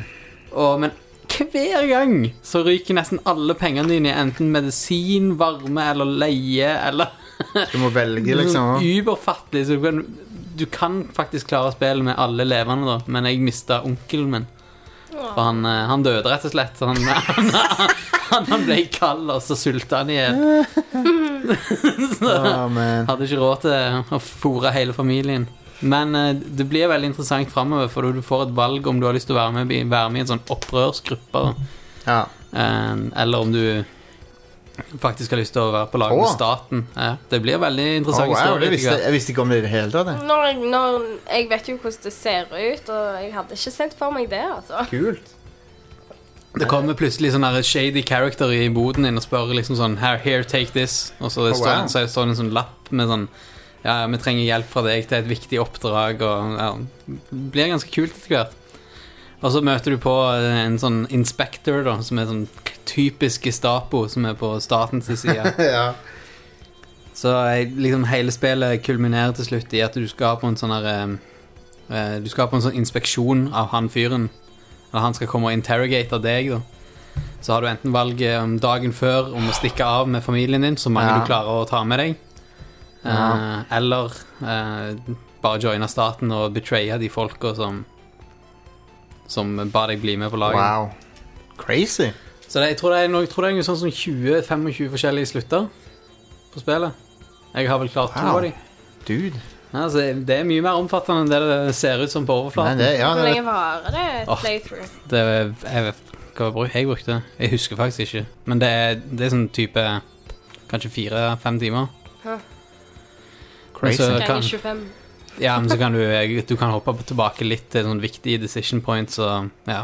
Og, men hver gang så ryker nesten alle pengene dine i enten medisin, varme eller leie, eller du må velge, liksom. Uberfattig, så du kan, du kan faktisk klare å spille med alle levende, da. Men jeg mistet onkelen min. For han, han døde rett og slett. Han, han, han, han ble kald, og så sulta han ihjel. Så oh, hadde ikke råd til å fôre hele familien. Men det blir veldig interessant fremover, for du får et valg om du har lyst til å være med, være med i en sånn opprørsgruppe, ja. Eller om du faktisk har lyst til å være på lag med oh. staten. Ja, det blir veldig interessant. oh, wow, visste, Jeg visste ikke om det i det hele tatt. Når jeg, når, jeg vet jo hvordan det ser ut, og jeg hadde ikke sett for meg det, altså. Kult. Det kommer plutselig sånn her shady character i boden din og spør liksom sånn Here, here take this. Og så, det oh, wow. står, så står det en sånn lapp med sånn ja, vi trenger hjelp fra deg til et viktig oppdrag, og ja, det blir ganske kult etter hvert. Og så møter du på en sånn inspector da, som er sånn typisk Gestapo, som er på statens side. Ja. Så liksom hele spillet kulminerer til slutt i at du skal på en sånn her eh, du skal på en sånn inspeksjon av han fyren, eller han skal komme og interrogate deg da. Så har du enten valget om dagen før om å stikke av med familien din, så mange ja. Du klarer å ta med deg. Ja. Uh, eller uh, bare joine staten og betraye de folka som som ba deg bli med på laget. Wow, crazy. Så det, jeg tror det er noe, jeg tror det er noe sånn som tjue til tjue forskjellige slutter på spillet. Jeg har vel klart wow. to av de. Dude. Ja, altså, det er mye mer omfattende enn det det ser ut som på overflaten. Nei, det, ja, Hvor lenge varer det et oh, playthrough? Det er, jeg vet hva jeg brukte. Jeg husker faktisk ikke. Men det er, det er sånn type kanskje fire-fem timer. Huh. Crazy. Kan, tjuefem. Ja, men så kan du, du kan hoppe tilbake litt til sånn viktige decision points, og ja.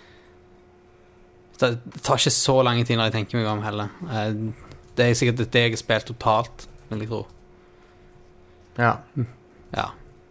Det tar ikke så lange tid når jeg tenker meg om heller. Det er sikkert det jeg har spilt totalt, vil jeg tro. Ja. Ja.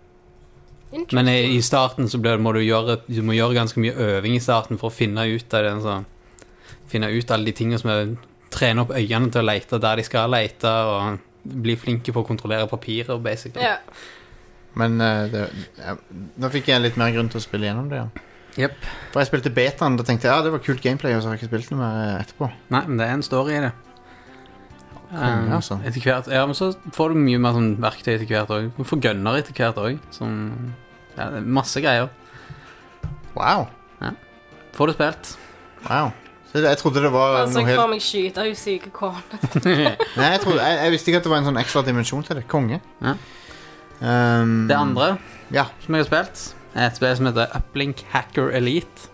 Men i, i starten så blir det, må du gjøre, du må gjøre ganske mye øving i starten for å finne ut av det, så, finne ut alle de tingene som er, trene opp øynene til å lete der de skal lete, og bli flinke på å kontrollere papirer, basically. Ja. Men uh, det, ja, nå fikk jeg litt mer grunn til å spille gjennom det, ja. Yep. For jeg spilte betaen, da tenkte jeg, ja, det var kult gameplay, og så har jeg ikke spilt det mer etterpå. Nei, men det er en story i det. Okay, um, altså. Etter hvert, ja, men så får du mye mer sånn verktøy etter hvert også. Du får gunner etter hvert også, som, ja, masse greier. Wow. Ja. Får du spilt. Wow. Jeg trodde det var altså, noe helt... Jeg får meg skyte av syke kone. Nei, jeg, trodde, jeg, jeg visste ikke at det var en sånn ekstra dimensjon til det. Konge. Ja. Um, det andre ja. som jeg har spilt, er et spill som heter Uplink Hacker Elite,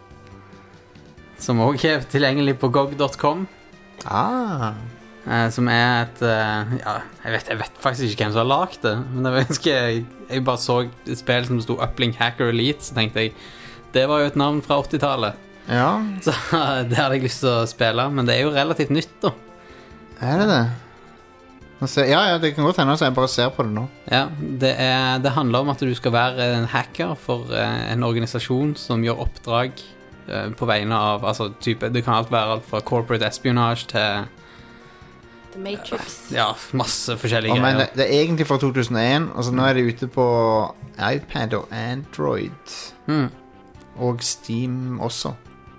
som også er tilgjengelig på G O G dot com. Ah. Eh, som er et eh, ja, jeg vet, jeg vet faktisk ikke hvem som har lagt det, men det var ganske, jeg, jeg bare så et spill som stod Uplink Hacker Elite, så tenkte jeg det var jo et navn fra åttitallet. Ja. Så det hadde jeg lyst til å spille, men det er jo relativt nytt da. Er det det? Ja, ja, det kan godt hende, så jeg bare ser på det nå. Ja, det, er, det handler om at du skal være en hacker for en organisasjon som gjør oppdrag på vegne av, altså type, det kan alt være alt fra corporate espionage til The Matrix. Ja, masse forskjellige oh, greier. Men det, det er egentlig fra to tusen og en, og så nå er det ute på iPad og Android. Mm. Og Steam også.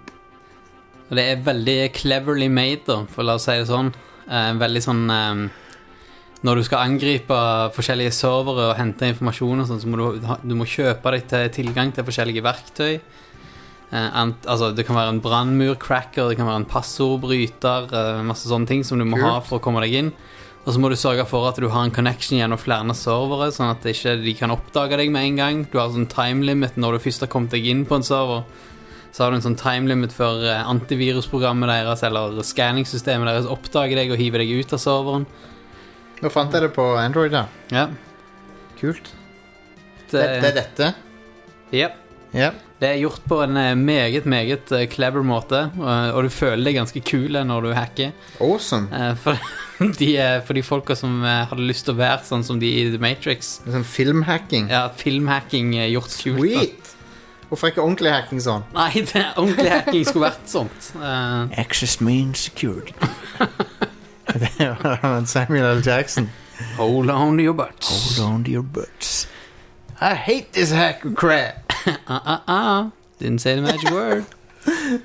Og det er veldig cleverly made da, for la oss si det sånn. Eh, veldig sånn eh, når du skal angripe forskjellige servere og hente informasjon og sånn, så må du, du må kjøpe deg til tilgang til forskjellige verktøy. Eh, ant, altså det kan være en brandmur-cracker, det kan være en passordbryter, eh, masse sånne ting som du må Kult. Ha for å komme deg inn. Og så må du sørge for at du har en connection gjennom flere servere, sånn at ikke de kan oppdage deg med en gang. Du har sånn time limit når du først har kommet deg inn på en server. Så har du en sånn time limit for antivirusprogrammet deres eller scanningssystemet deres oppdager deg og hiver deg ut av serveren. Nå fant jeg det på Android da. Ja. Kult. Det, det, det er dette? Ja. Yep. Det er gjort på en meget, meget clever måte, og du føler deg ganske kul når du hacker. Awesome. For de, for de folka som hadde lyst til å være sånn som de i The Matrix. Sånn filmhacking. Ja, filmhacking gjort kult. Sweet. Hvorfor er ikke ordentlig hacking sånn? Nei, det, ordentlig hacking skulle vært sånt. Uh, Access means security. Det var Samuel L. Jackson. Hold on to your butts. Hold on to your butts. I hate this hacker crap. uh, uh, uh. Didn't say the magic word.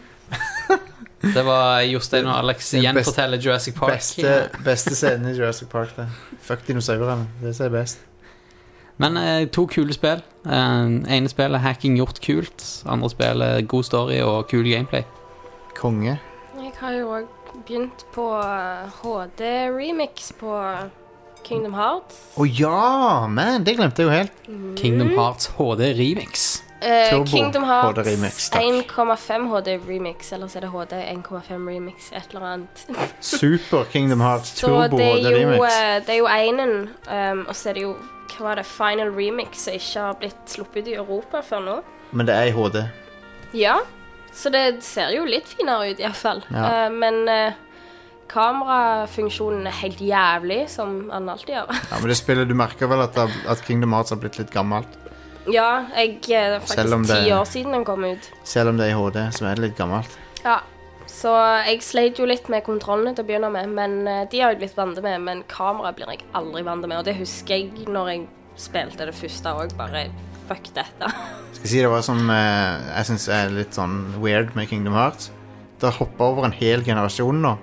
Det var Jostein og Alex igjen best, forteller Jurassic Park. Beste, beste scenen i Jurassic Park, det. Fuck dinosaurene, det som er best. Men eh, to kule spill. Eh, ene spillet hacking gjort kult. Andre spillet god story og kul gameplay. Konge. Jeg har jo også begynt på H D-remix på Kingdom Hearts. Å oh, ja, man, det glemte jeg jo helt. Mm. Kingdom Hearts H D-remix. Uh, Kingdom Hearts one komma fem H D remix, eller så er det H D one komma fem remix, et eller annet. Super Kingdom Hearts Turbo H D remix. Uh, det er jo einen, um, og så er det jo, hva var det, Final Remix, som ikke har blitt sluppet ut i Europa før nå. Men det er i H D. Ja, så det ser jo litt finere ut i hvert fall. Ja. Uh, men uh, kamerafunksjonen er helt jævlig, som han alltid gjør. Ja, men det spillet, du merker vel at, at Kingdom Hearts har blitt litt gammelt. Ja, jeg, det er faktisk ti år siden den kom ut. Selv om det er i H D, så er det litt gammelt. Ja, så jeg sleit jo litt med kontrollene til å begynne med, men de har jeg blitt vant med, men kamera blir jeg aldri vant med, og det husker jeg når jeg spilte det første også, bare fuck dette. Skal jeg si det var som eh, jeg synes er litt sånn weird med Kingdom Hearts. Det har hoppet over en hel generasjon nå.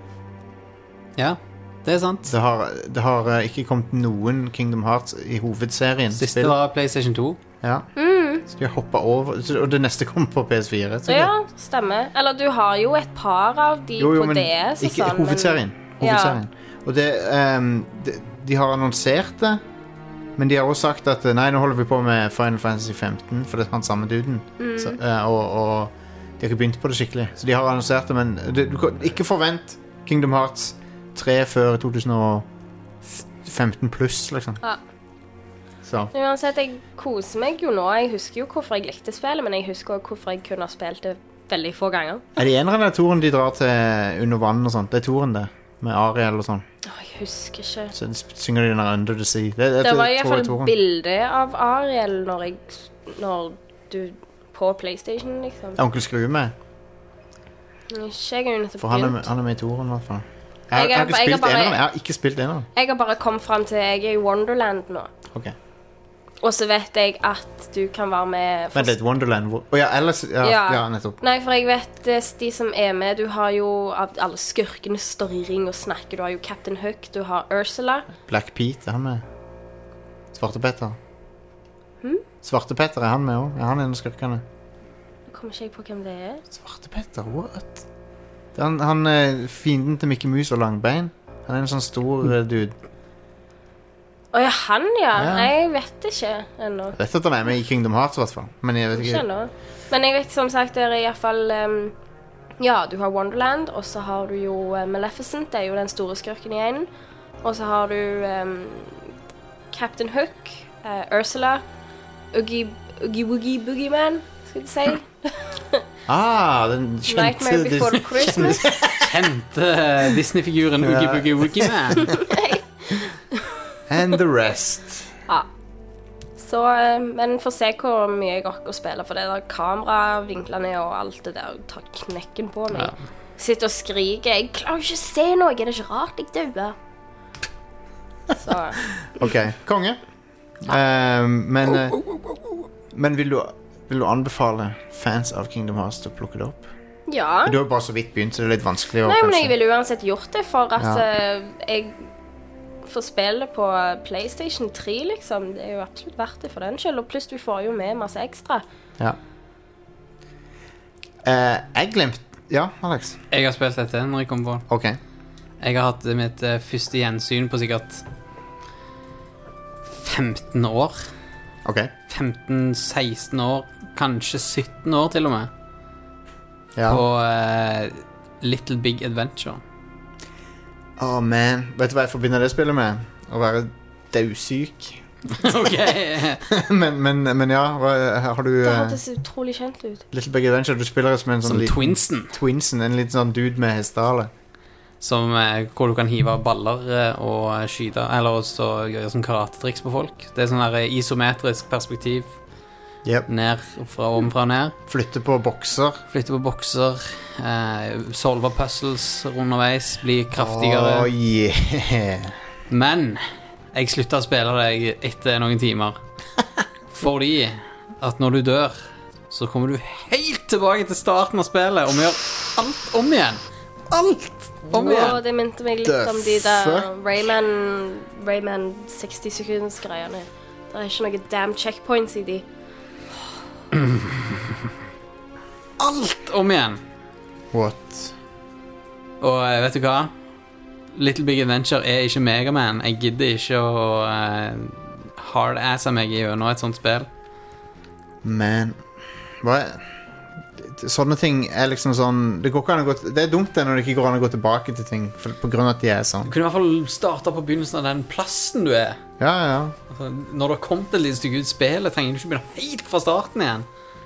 Ja, det er sant. Det har, det har ikke kommet noen Kingdom Hearts i hovedserien. Siste var PlayStation to. Ja. Mm. Så de har hoppet over, og det neste kommer på P S fire. Ja, stemmer. Eller du har jo et par av de jo, jo, på D S og ikke, sånn. Hovedserien. Men... hovedserien. Ja. Og det, um, de, de har annonsert det, men de har også sagt at nei, nå holder vi på med Final Fantasy femten, for det er han samme duden. Mm. Så, uh, og, og de har ikke begynt på det skikkelig. Så de har annonsert det, men det, du kan ikke forvent Kingdom Hearts tre før to tusen femten pluss, liksom. Ja. Så. Uansett, jeg koser meg jo nå. Jeg husker jo hvorfor jeg likte spillet, men jeg husker også hvorfor jeg kunne ha spilt det veldig få ganger. Er det en eller toren de drar til under vann og sånt? Det er toren det, med Ariel og sånn. Åh, jeg husker ikke. Så synger de den der Under the Sea. Det, det, det var i hvert fall bilde av Ariel når jeg, når du, på PlayStation, liksom. Er onkel Skrue med? Ikke jeg er jo nettopp For han er, han er med i toren, i hvert fall. Jeg, jeg, jeg, har ikke jeg, spilt bare, en jeg har ikke spilt en av dem. Jeg har bare kommet frem til jeg er i Wonderland nå. Ok. Og så vet jeg at du kan være med... Vent litt, Wonderland. Å oh, ja, ellers... Ja, ja. ja, nettopp. Nei, for jeg vet de som er med, du har jo av alle skurkene står i ring og snakker. Du har jo Captain Hook, du har Ursula. Black Pete, er han med? Svarte Petter. Hmm? Svarte Petter, er han med også? Er han en av skurkene? Nå kommer ikke jeg på hvem det er. Svarte Petter, what? Det er han, han er fienden til Mickey Mouse og Langbein. Han er en sånn stor uh, dude. Åja, han ja. ja. Nei, jeg vet ikke ennå. Jeg vet at han er med i Kingdom Hearts i hvert fall. Men jeg vet ikke. ikke Men jeg vet som sagt, det er i hvert fall um, ja, du har Wonderland, og så har du jo uh, Maleficent, det er jo den store skurken i en. Og så har du um, Captain Hook, uh, Ursula, Oogie Oogie Woogie Boogie Man, skal du si. Ah, den kjente Nightmare Before Christmas. Kjente Disney-figuren Oogie Boogie Woogie Man. And the rest. Ja. Så, men får se hvor mye jeg orker å spille, for det der kameravinklene og alt det der tar knekken på meg. Ja. Sitter og skriker. Jeg klarer ikke å se noe. Det er ikke rart jeg dauer. Så. Ok, konge. Uh, men uh, men vil du Vil du anbefale fans av Kingdom Hearts til å plukke det opp? Ja. Du har bare så vidt begynt, så det er litt vanskelig å... Nei, men jeg ville uansett gjort det for at ja. uh, jeg får spille på PlayStation tre, liksom. Det er jo absolutt verdt det for den selv, og pluss du får jo med masse ekstra. Ja. Uh, jeg glemte... Ja, Alex? Jeg har spilt dette når jeg kom på. Ok. Jeg har hatt mitt uh, første gjensyn på sikkert femten år. Ok. femten seksten år, kanskje sytten år til og med. Ja. På uh, Little Big Adventure. Åh, oh, man. Vet du hva jeg forbinder det spillet med? Å være dausyk. Ok. men, men, men ja, hva, har du... Det hørtes uh, utrolig kjent ut. Little Big Adventure, du spiller som en sånn som liten... Twinsen. Twinsen, en liten sånn dude med hestehale. Som, uh, hvor du kan hive baller uh, og skyte, eller også gjøre sånn karatetriks på folk. Det er sånn der uh, isometrisk perspektiv. Yep. Ned, fra ovenfra og ned. Flytte på bokser. Flytte på bokser. Uh, solve puzzles underveis. Bli kraftigere. Oh, yeah. Men jeg sluttet å spille deg etter noen timer. Fordi at når du dør, så kommer du helt tilbake til starten av spillet og vi gjør alt om igjen. Alt om igjen. Åh, det minte meg litt The om de der fuck? Rayman, Rayman seksti sekunds greiene. Det er ikke noen damn checkpoints i de. Alt om igjen. What? Og eh, vet du hva? Little Big Adventure er ikke Mega Man. Jeg gidder ikke å uh, hard-asse meg gjennom et sånt spill. Men hva er sånne ting er liksom sånn det, går ikke an å gå, det er dumt det når det ikke går an å gå tilbake til ting for, på grunn av at de er sånn. Du kunne i hvert fall starte på begynnelsen av den plassen du er. Ja, ja. Altså, når du har kommet et lite stykke ut spillet, trenger du ikke begynne helt fra starten igjen.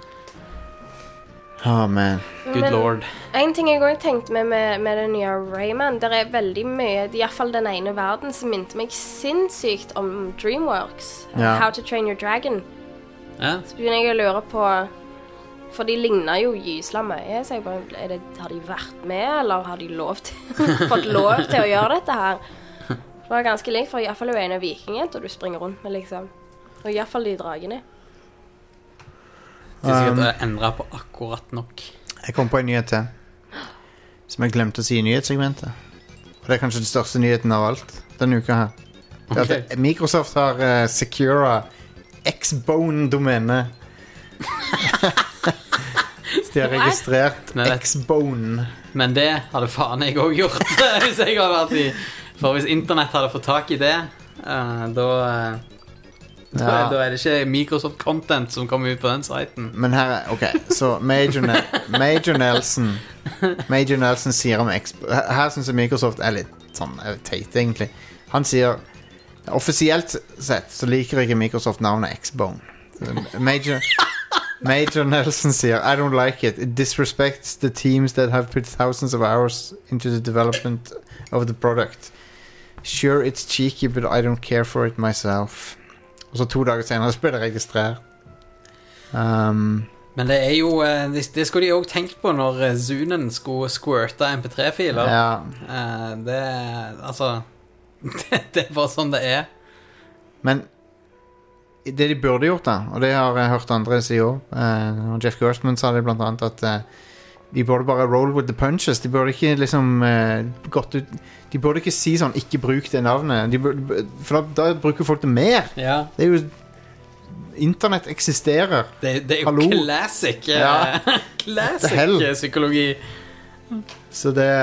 Oh, man. Good Men lord. En ting jeg også tenkte med, med, med den nye Rayman, der er veldig mye, i hvert fall den ene verden, som minte meg sinnssykt om DreamWorks. Ja. How to Train Your Dragon. Ja. Så begynner jeg å lure på, for de ligner jo gysla mye, så jeg bare, er det, har de vært med, eller har de lov til, fått lov til å gjøre dette her? Det var ganske likt, for i hvert fall er jo en av vikingjenter du springer rundt med, liksom. Og i hvert fall de dragene. Det er sikkert Um, å endre på akkurat nok. Jeg kom på en nyhet til som jeg glemte å si i nyhetssegmentet. Og det er kanskje den største nyheten av alt denne uka her. Det er Okay. at Microsoft har uh, secura Xbone-domene. Så de har registrert Nei, det- Xbone. Men det hadde faen jeg også gjort hvis jeg hadde vært i. For hvis internett hadde fått tak i det, uh, da, uh, da, Ja. da er det ikke Microsoft-content som kommer ut på den siten. Men her er, ok, så Major, Ne Major Nelson Major Nelson sier om Xbone. Her, her synes jeg Microsoft er litt sånn er litt teit egentlig. Han sier offisielt sett så liker ikke Microsoft navnet Xbone. Major Major Nelson sier I don't like it. It disrespects the teams that have put thousands of hours into the development of the product. Sure, it's cheeky, but I don't care for it myself. Og så to dager senere så ble det registrert. Um, Men det er jo eh, Det, det skulle de også tenkt på når eh, Zunen skulle squirte M P tre-filer. ja. Eh, det Altså det, det er bare sånn det er. Men det de burde gjort da, og det har jeg hørt andre si også, eh, og Jeff Gerstmann sa det blant annet, at eh, de burde bare roll with the punches. De burde ikke liksom eh, gått ut De burde ikke si sånn, ikke bruk det navnet. De burde, for da, da bruker folk det mer. Ja. Det er jo Internett eksisterer. Det, det er jo Hallo. classic eh, Ja. Classic The hell. eh, psykologi. Så det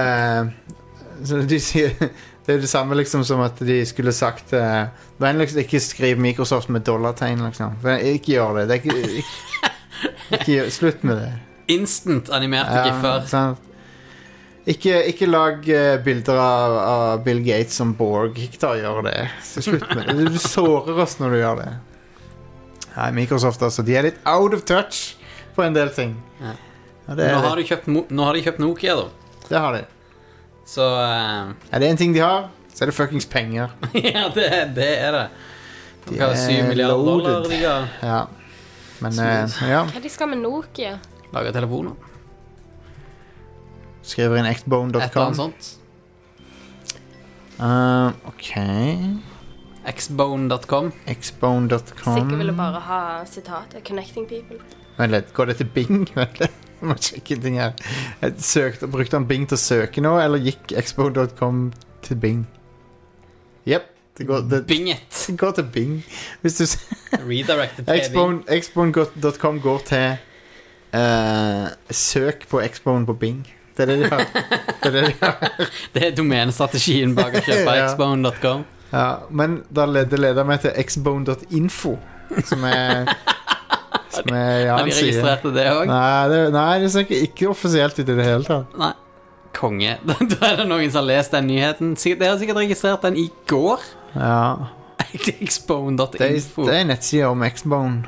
Så de sier det er det samme liksom som at de skulle sagt uh, vennligst ikke skriv Microsoft med dollartegn liksom. For ikke gjør det, det er ikke, ikke, ikke gjør, slutt med det. Instant animerte giffer. sant. Ikke, ikke lag uh, bilder av, av Bill Gates som Borg. Ikke ta og gjør det. Så slutt med det. Du sårer oss når du gjør det. Nei, Microsoft altså, de er litt out of touch på en del ting. Ja. Ja, det er Nå det. har, de kjøpt, Mo- nå har de kjøpt Nokia da. Det har de. Så eh, Er det en ting de har, så er det fuckings penger. ja, det, det er det. De De har er syv milliarder loaded. dollar de har Ja. Men uh, ja, Hva de skal med Nokia? laget telefoner. skriver inn xbone dot Et eller annet com. sånt. Uh, ok. Xbone dot com. xbone dot com. Sikkert ville bare ha sitatet 'Connecting People'. Vent litt, går det til Bing? Vent litt, jeg må sjekke ting her. Jeg søkte, brukte han Bing til å søke nå, eller gikk xbone dot com til Bing? Jep, det går, det, Binget. det går til Bing. Hvis du s- Redirected T V. Xbone, xbone dot com går til uh, søk på Xbone på Bing. Det er det de har. Det er det de har. Det er domenestrategien bak å kjøpe Ja. xbone dot com. Ja, men da led, det leder meg til xbone dot info, som er som er ja, Har de en side. registrerte det også? Nei, det, nei, det ser ikke, ikke offisielt ut i det hele tatt. Nei. Konge. Da er det noen som har lest den nyheten. Sikkert- De har sikkert registrert den i går. Ja, xbone dot det, info. er- det er en nettside om Xbone.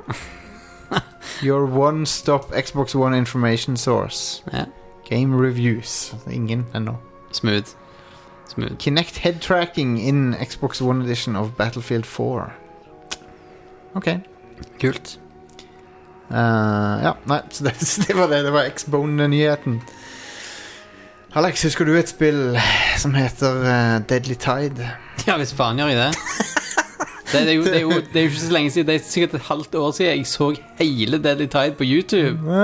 Your one-stop Xbox One information source. Ja. Game reviews. Ingen ennå. Smooth. Smooth. Kinect head tracking in Xbox One edition of Battlefield four. Ok. Kult. Uh, ja, nei, så det, det var det. Det var Xbone-nyheten. Alex, husker du et spill som heter uh, Deadly Tide? Ja, hvis faen gjør jeg det. Det, det, er jo, det, er jo, det er jo ikke så lenge siden. Det er sikkert et halvt år siden jeg så hele Deadly Tide på YouTube.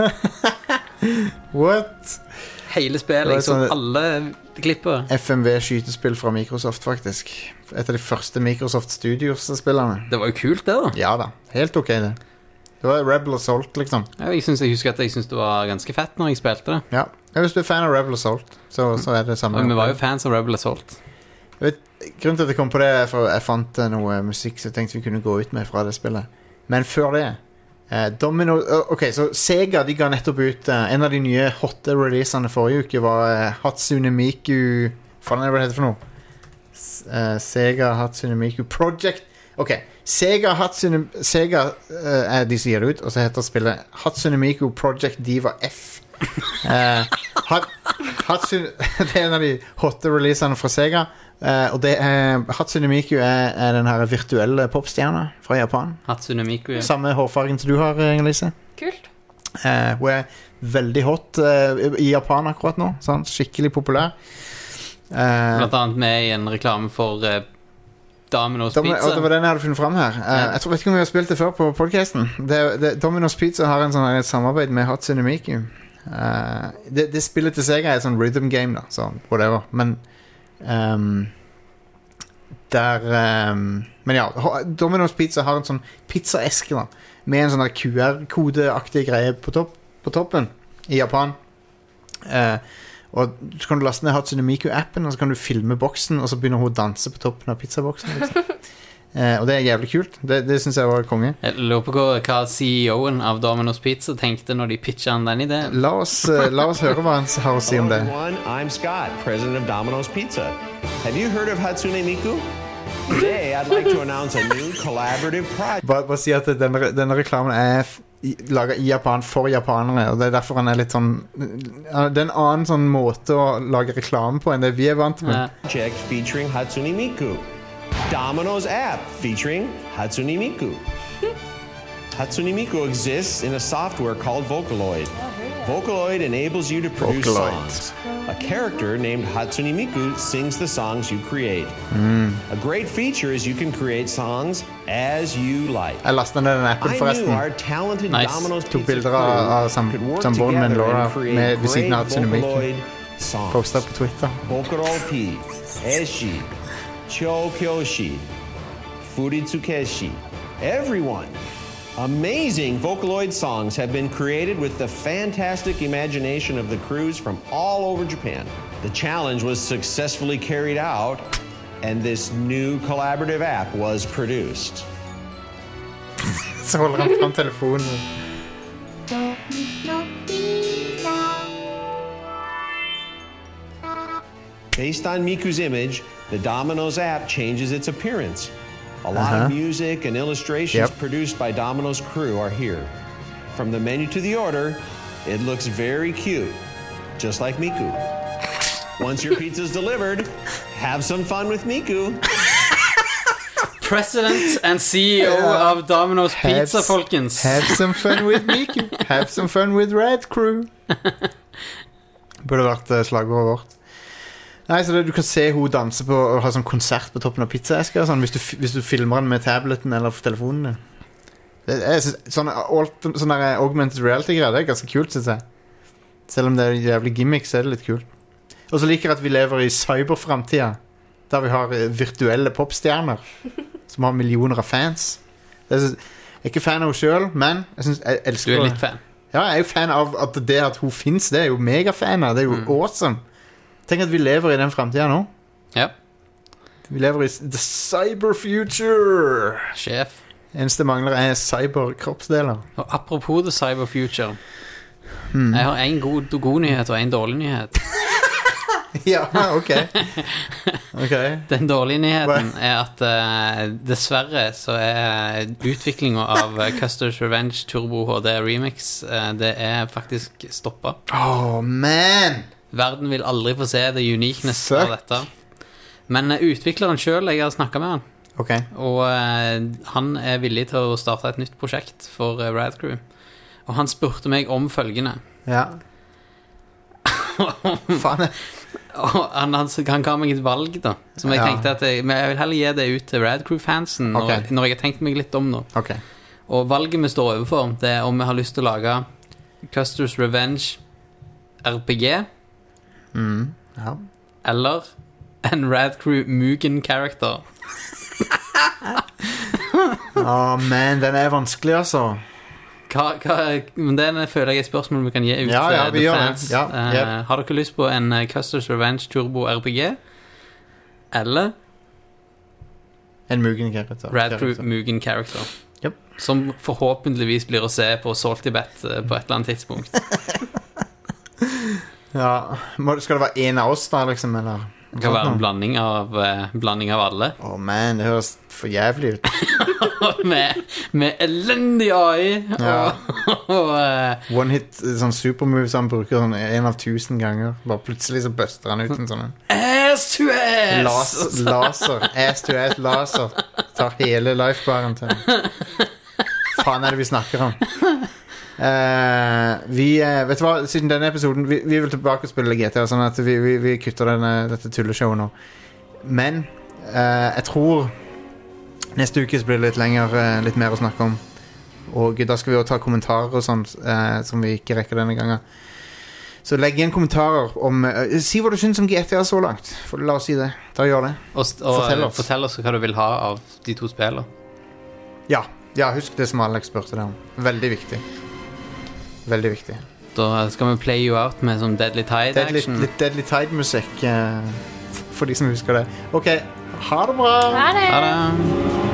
What? Hele spillet, jeg så sånn alle klipper. F M V-skytespill fra Microsoft, faktisk. Et av de første Microsoft Studios-spillerne. Det var jo kult, det da. Ja da, helt ok det. Det var Rebel Assault, liksom. Ja, jeg, synes, jeg husker at jeg synes det var ganske fett når jeg spilte det. Ja, hvis du er fan av Rebel Assault, så, så er det samme. Og vi var jo fans av Rebel Assault. Jeg vet, grunnen til at jeg kom på det er for jeg fant noe musikk som jeg tenkte vi kunne gå ut med fra det spillet. Men før det eh, Domino, ok, så Sega de ga nettopp ut eh, en av de nye hotte releasene forrige uke var eh, Hatsune Miku. Hva er det det heter for noe? S eh, Sega Hatsune Miku Project. Ok, Sega Hatsune Sega eh, er de som gir det ut, og så heter spillet Hatsune Miku Project Diva F. eh, Hat, Hatsune det er en av de hotte releasene fra Sega. Uh, og det er Hatsune Miku er, er den her virtuelle popstjerna fra Japan. Hatsune Miku, ja. Samme hårfargen som du har, Inger-Lise. Kult. Uh, hun er veldig hot uh, i Japan akkurat nå. Sånn, skikkelig populær. Uh, Blant annet med i en reklame for uh, Domino's Dom Pizza. Det var den jeg hadde funnet frem her. Uh, ja. Jeg tror vet ikke om vi har spilt det før på podcasten. Det, det, Domino's Pizza har en sånn her, et samarbeid med Hatsune Miku. Uh, det, det spillet til seg er et sånn rhythm game da, sånn, whatever. Men Um, der um, men ja, Domino's Pizza har en sånn pizzaeske da, med en sånn Q R-kodeaktig greie på, topp, på toppen i Japan. uh, og så kan du laste ned Hatsune Miku-appen, og så kan du filme boksen, og så begynner hun å danse på toppen av pizzaboksen liksom. Uh, og det er jævlig kult. Det, det synes jeg var konge. Jeg lurer på hva, hva C E O-en av Domino's Pizza tenkte når de pitchet han den ideen. La oss, uh, la oss høre hva han har å si om det. Hello everyone, I'm Scott, president of Domino's Pizza. Have you heard of Hatsune Miku? Today I'd like to announce a new collaborative project. Bare, bare si at denne, denne reklamen er laget i Japan for japanere, og det er derfor han er litt sånn. Det er en annen sånn måte å lage reklame på enn det vi er vant med. Ja. Project featuring Hatsune Miku. Domino's app featuring Hatsune Miku. Hatsune Miku exists in a software called Vocaloid. Vocaloid enables you to produce Vocaloid. songs. A character named Hatsune Miku sings the songs you create. Mm. A great feature is you can create songs as you like. Jeg lastet ned den appen I forresten. knew our talented Nice. Domino's Tok Pizza bilder av, crew av sam, could work samboeren min together Laura and create med, ved siden av great Hatsune Miku. Vocaloid songs. Postet på Twitter. Bokoropi, Eshi, Chokyoshi, Furitsukeshi. Everyone. Amazing Vocaloid songs have been created with the fantastic imagination of the crews from all over Japan. The challenge was successfully carried out, and this new collaborative app was produced. Så holder han frem telefonen. Based on Miku's image, the Domino's app changes its appearance. A lot Uh-huh. of music and illustrations Yep. produced by Domino's crew are here. From the menu to the order, it looks very cute, just like Miku. Once your pizza's delivered, have some fun with Miku. President and C E O Ja. av Domino's Pizza, Have- folkens. Have some fun with Miku. Have some fun with Red Crew. Burde vært uh, slagordet vårt. Nei, så det, du kan se hun danse på og ha sånn konsert på toppen av pizzaesker sånn, hvis, du, hvis du filmer den med tableten eller telefonen din. Det er sånn, alt, sånn der augmented reality-greier, det er ganske kult, synes jeg. Selv om det er en jævlig gimmick, så er det litt kult. Og så liker jeg at vi lever i cyberframtida, der vi har eh, virtuelle popstjerner som har millioner av fans. Det er, så- jeg er ikke fan av henne selv, men jeg, synes, jeg Du elsker er henne. litt fan. Ja, jeg er jo fan av at det at hun finnes. Det er jo megafan av. Det er jo awesome. Tenk at vi lever i den fremtiden nå. Ja, Vi lever i s- the cyber future. sjef. Eneste mangler er cyberkroppsdeler. Og apropos The Cyber Future. Jeg har en god, god nyhet og en dårlig nyhet. Ja, ok. Ok. Den dårlige nyheten er at eh, dessverre så er utviklingen av eh, Custer's Revenge Turbo H D Remix eh, det er faktisk stoppet. Oh, man. Verden vil aldri få se the uniqueness Fuck. av dette. Men eh, utvikleren selv, jeg har snakket med han, Ok. og eh, han er villig til å starte et nytt prosjekt for eh, Rad Crew. Og han spurte meg om følgende. Ja. Faen, jeg, og han, han, han ga meg et valg da, som jeg ja. tenkte at jeg, men jeg vil heller gi det ut til Rad Crew-fansen når, okay. når jeg har tenkt meg litt om nå. Okay. Og valget vi står overfor, det er om vi har lyst til å lage Custer's Revenge R P G mm. ja. eller en Rad Crew Mugen-karakter. Åh, oh, man, den er vanskelig, altså. Hva, hva, men det føler jeg er et spørsmål vi kan gi ut ja, ja, til the fans. Ja, uh, yep. Har dere lyst på en Custer's Revenge Turbo R P G? Eller en Mugen-karakter? Rad Crew Mugen-karakter. Yep. Som forhåpentligvis blir å se på Saltybet uh, på et eller annet tidspunkt. Ja, skal det være en av oss da, liksom, eller? Det kan være en blanding av, uh, blanding av alle. Åh, oh, man, det høres for jævlig ut. med, med elendig A I. Ja. Og, og, uh, One hit, sånn supermoves han bruker sånn en av tusen ganger. Bare plutselig så bøster han ut en sånn ass to ass! Las, laser, ass to ass laser. Tar hele lifebaren til. Faen er det vi snakker om? Uh, vi, uh, vet du hva, siden denne episoden Vi, vi vil tilbake og spille G T A, sånn at vi, vi, vi kutter denne, dette tulleshowet nå. Men uh, jeg tror neste uke så blir det litt lenger, uh, litt mer å snakke om. Og da skal vi også ta kommentarer og sånt, uh, som vi ikke rekker denne gangen. Så legg igjen kommentarer om uh, si hva du synes om G T A så langt. For la oss si det, da gjør det. Og, og fortell oss Fortell oss hva du vil ha av de to spillene. Ja, ja, husk det som Alex spurte deg om. Veldig viktig. Veldig viktig. Da skal vi play you out med sånn Deadly Tide Deadly, action. Litt Deadly Tide musikk uh, for de som husker det. Ok, ha det bra. Ha det. Ha det.